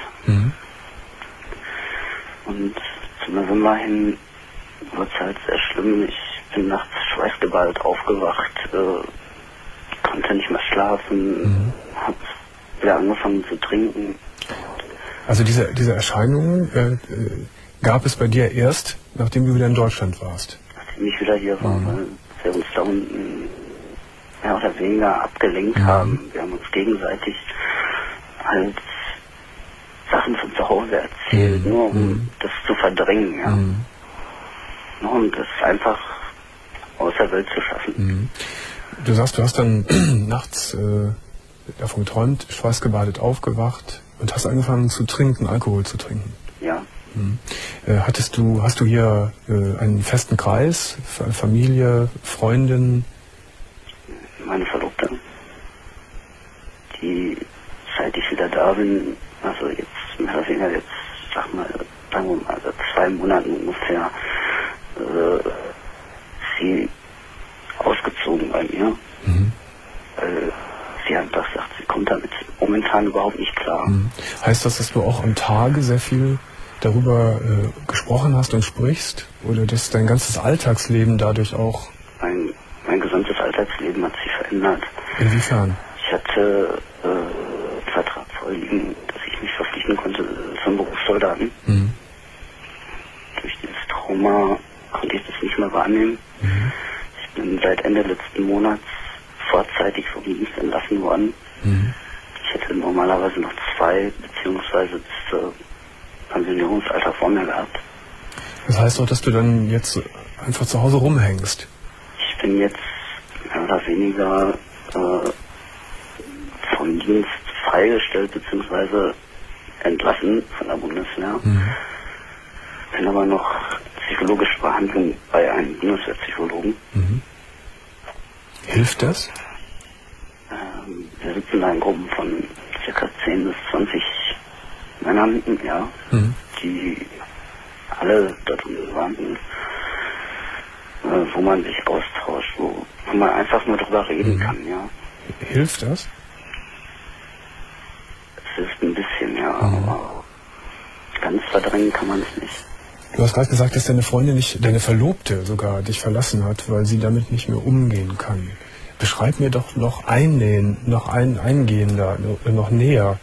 Und zum November hin wurde es halt sehr schlimm. Ich bin nachts schweißgeballt aufgewacht, konnte nicht mehr schlafen, habe wieder angefangen zu trinken. Also diese Erscheinungen gab es bei dir erst, nachdem du wieder in Deutschland warst? Nachdem ich wieder hier war, weil wir uns da unten mehr oder weniger abgelenkt haben. Wir haben uns gegenseitig halt Sachen von zu Hause erzählt, nur um das zu verdrängen, ja. Nur um das einfach aus der Welt zu schaffen. Du sagst, du hast dann nachts davon geträumt, schweißgebadet aufgewacht und hast angefangen zu trinken, Alkohol zu trinken. Ja. Hast du hier einen festen Kreis, Familie, Freundin? Meine Verlobte, die, seit ich wieder da bin, also jetzt mehr oder weniger jetzt, sagen wir mal, seit 2 Monaten ungefähr, sie ausgezogen bei mir, weil sie einfach sagt, sie kommt damit momentan überhaupt nicht klar. Heißt das, dass du auch am Tage sehr viel darüber gesprochen hast und sprichst? Oder dass dein ganzes Alltagsleben dadurch auch... Mein gesamtes Alltagsleben hat sich verändert. Inwiefern? Ich hatte einen Vertrag vorliegen, dass ich mich verpflichten konnte zum Berufssoldaten. Durch dieses Trauma konnte ich das nicht mehr wahrnehmen. Ich bin seit Ende letzten Monats vorzeitig vom Dienst entlassen worden. Ich hätte normalerweise noch 2 beziehungsweise das Pensionierungsalter vor mir gehabt. Das heißt auch, dass du dann jetzt einfach zu Hause rumhängst? Ich bin jetzt mehr oder weniger vom Dienst freigestellt bzw. entlassen von der Bundeswehr. Bin aber noch psychologische Behandlung bei einem Bundeswehrpsychologen. Hilft das? Wir sitzen da in Gruppen von ca. 10 bis 20 Männern, ja, die alle dort waren, wo man sich austauscht, wo man einfach nur drüber reden kann, ja. Hilft das? Es hilft ein bisschen, ja, aber ganz verdrängen kann man es nicht. Du hast gerade gesagt, dass deine Freundin deine Verlobte sogar dich verlassen hat, weil sie damit nicht mehr umgehen kann. Beschreib mir doch noch eingehender, noch näher,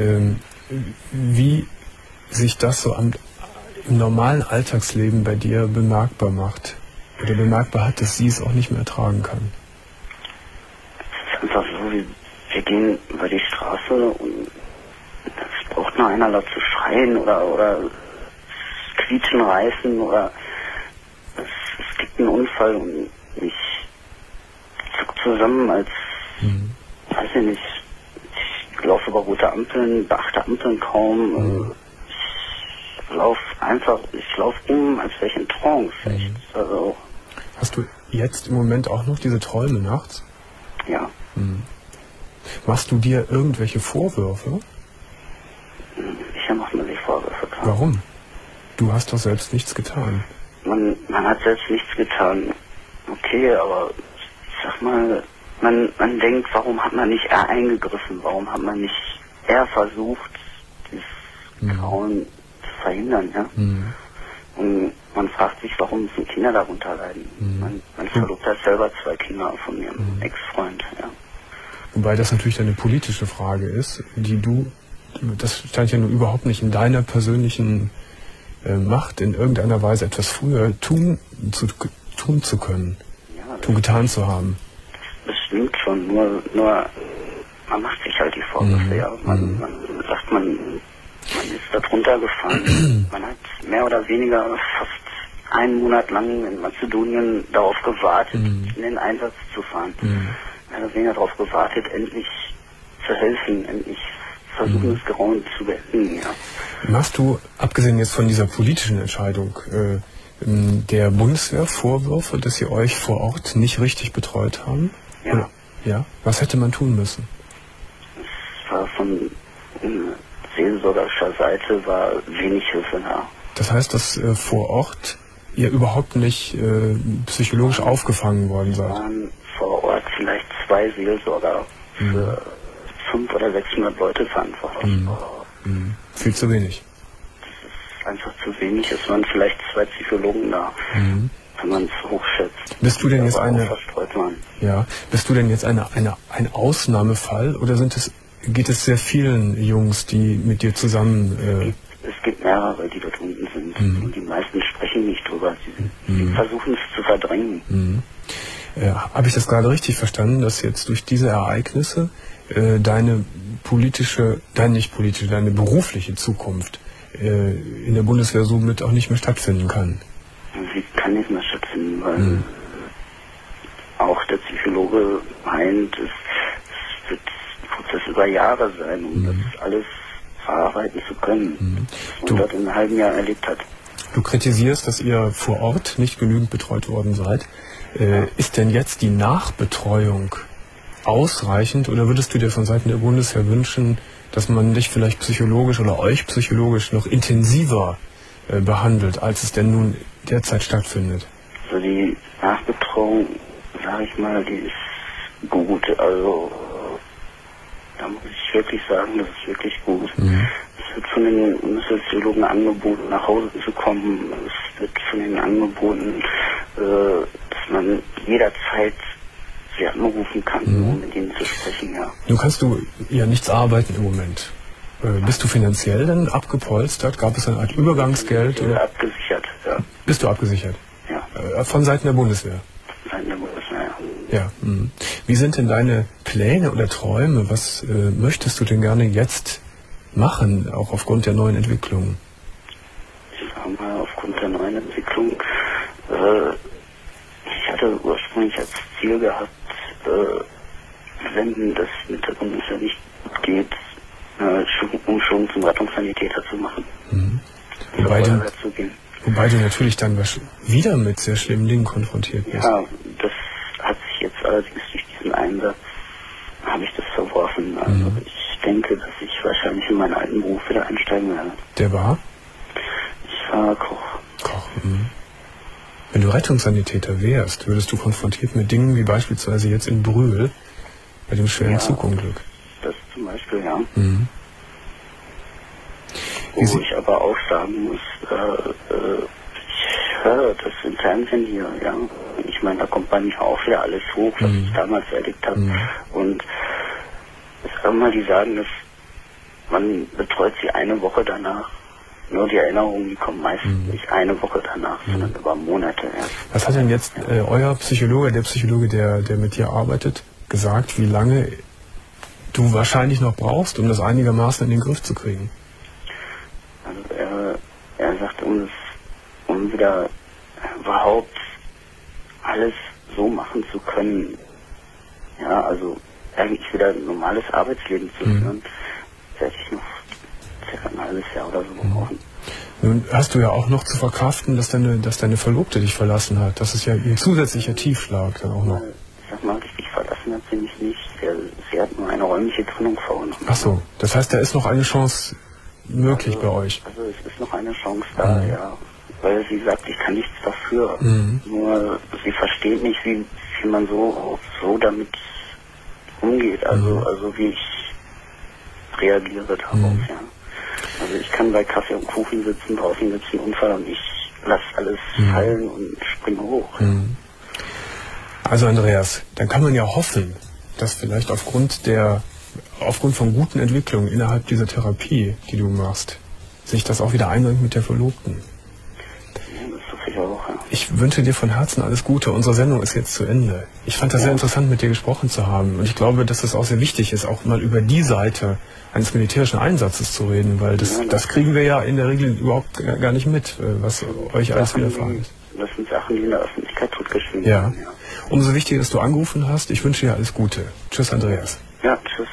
wie sich das so im normalen Alltagsleben bei dir bemerkbar macht. Oder bemerkbar hat, dass sie es auch nicht mehr ertragen kann. Es ist einfach so, wir gehen über die Straße und es braucht nur einer laut zu schreien oder quietschen, reißen oder es gibt einen Unfall und ich zuck zusammen, als weiß ich nicht, ich laufe über rote Ampeln, beachte Ampeln kaum, ich laufe als wäre ich in Trance. Echt. Also, hast du jetzt im Moment auch noch diese Träume nachts? Ja. Machst du dir irgendwelche Vorwürfe? Sicher macht man sich Vorwürfe. Klar. Warum? Du hast doch selbst nichts getan. Man hat selbst nichts getan. Okay, aber ich sag mal, man denkt, warum hat man nicht eher eingegriffen? Warum hat man nicht eher versucht, dieses Grauen zu verhindern? Ja? Und man fragt sich, warum müssen Kinder darunter leiden? Mein Verlobter hat selber 2 Kinder von ihrem Ex-Freund. Ja. Wobei das natürlich eine politische Frage ist, das stand ja nun überhaupt nicht in deiner persönlichen Macht, in irgendeiner Weise etwas früher tun zu können, getan zu haben. Das stimmt schon, nur man macht sich halt die Vorwürfe, ja. Man sagt, man ist da drunter gefahren. Man hat mehr oder weniger fast einen Monat lang in Mazedonien darauf gewartet, in den Einsatz zu fahren. Mehr oder weniger darauf gewartet, endlich zu helfen, endlich versuchen, das Grauen zu beenden, ja. Machst du, abgesehen jetzt von dieser politischen Entscheidung, der Bundeswehr Vorwürfe, dass sie euch vor Ort nicht richtig betreut haben? Ja. Oder, ja? Was hätte man tun müssen? Es war von seelsorgerischer Seite war wenig Hilfe da. Das heißt, dass vor Ort ihr überhaupt nicht psychologisch aufgefangen worden seid? Es waren vor Ort vielleicht 2 Seelsorger für 500 oder 600 Leute verantwortlich. Viel zu wenig. Das ist einfach zu wenig. Es waren vielleicht 2 Psychologen da, wenn man es hochschätzt. Bist du denn jetzt bist du denn jetzt ein Ausnahmefall oder geht es sehr vielen Jungs, die mit dir zusammen... Es gibt mehrere, die dort unten sind. Und die meisten sprechen nicht drüber. Sie versuchen es zu verdrängen. Habe ich das gerade richtig verstanden, dass jetzt durch diese Ereignisse deine berufliche Zukunft in der Bundeswehr somit auch nicht mehr stattfinden kann? Sie kann nicht mehr stattfinden, weil auch der Psychologe meint, es wird ein Prozess über Jahre sein, um das alles verarbeiten zu können, was man dort in einem halben Jahr erlebt hat. Du kritisierst, dass ihr vor Ort nicht genügend betreut worden seid. Ist denn jetzt die Nachbetreuung ausreichend oder würdest du dir von Seiten der Bundeswehr wünschen, dass man dich vielleicht psychologisch oder euch psychologisch noch intensiver behandelt, als es denn nun derzeit stattfindet? Also die Nachbetreuung, sage ich mal, die ist gut. Also da muss ich wirklich sagen, das ist wirklich gut. Es wird von den Bundeswehrpsychologen angeboten, nach Hause zu kommen. Es wird von ihnen angeboten, dass man jederzeit sie anrufen kann, um mit ihnen zu sprechen. Ja. Nun kannst du ja nichts arbeiten im Moment. Bist du finanziell denn abgepolstert? Gab es eine Art Übergangsgeld? Ich bin abgesichert, ja. Bist du abgesichert? Ja. Von Seiten der Bundeswehr? Von Seiten der Bundeswehr, ja. Ja. Wie sind denn deine Pläne oder Träume? Was möchtest du denn gerne jetzt machen, auch aufgrund der neuen Entwicklung? Ich sage mal, aufgrund der neuen Entwicklung, ich hatte ursprünglich als Ziel gehabt, wenn das mit der Bundeswehr nicht geht, schon zum Rettungssanitäter zu machen. Wobei du natürlich dann wieder mit sehr schlimmen Dingen konfrontiert bist. Ja, das hat sich jetzt allerdings durch diesen Einsatz, habe ich das verworfen. Also ich denke, dass ich wahrscheinlich in meinen alten Beruf wieder einsteigen werde. Der war? Ich war Koch. Wenn du Rettungssanitäter wärst, würdest du konfrontiert mit Dingen wie beispielsweise jetzt in Brühl bei dem schweren Zugunglück. Das zum Beispiel, ja. Wo ich aber auch sagen muss, ich höre das im Fernsehen hier, ja. Ich meine, da kommt bei mir auch wieder alles hoch, was ich damals erlebt habe. Und es ist mal, die sagen, dass man betreut sie eine Woche danach. Nur die Erinnerungen, die kommen meistens nicht eine Woche danach, sondern über Monate erst. Was hat denn jetzt euer Psychologe, der Psychologe, der mit dir arbeitet, gesagt, wie lange du wahrscheinlich noch brauchst, um das einigermaßen in den Griff zu kriegen? Also er sagt, um wieder überhaupt alles so machen zu können, ja, also eigentlich wieder ein normales Arbeitsleben zu führen, werde ich noch circa ein halbes Jahr oder so brauchen. Nun hast du ja auch noch zu verkraften, dass deine Verlobte dich verlassen hat. Das ist ja ihr zusätzlicher Tiefschlag dann auch noch. Ich sag mal, richtig verlassen hat sie mich nicht. Sie hat nur eine räumliche Trennung vorgenommen. Ach so, das heißt, da ist noch eine Chance möglich bei euch. Also es ist noch eine Chance da, ja. Weil sie sagt, ich kann nichts dafür. Nur sie versteht nicht, wie man so damit umgeht. Also wie ich reagiere darauf, ja. Also ich kann bei Kaffee und Kuchen sitzen, draußen gibt es einen Unfall und ich lasse alles fallen und springe hoch. Also Andreas, dann kann man ja hoffen, dass vielleicht aufgrund von guten Entwicklungen innerhalb dieser Therapie, die du machst, sich das auch wieder einbringt mit der Verlobten. Ja, das hoffe ich auch, ja. Ich wünsche dir von Herzen alles Gute. Unsere Sendung ist jetzt zu Ende. Ich fand das sehr interessant, mit dir gesprochen zu haben. Und ich glaube, dass es auch sehr wichtig ist, auch mal über die Seite eines militärischen Einsatzes zu reden, weil das kriegen wir ja in der Regel überhaupt gar nicht mit, was euch alles widerfahren ist. Das sind Sachen, die in der Öffentlichkeit totgeschrieben werden. Ja. Umso wichtiger, dass du angerufen hast. Ich wünsche dir alles Gute. Tschüss, Andreas. Ja, tschüss.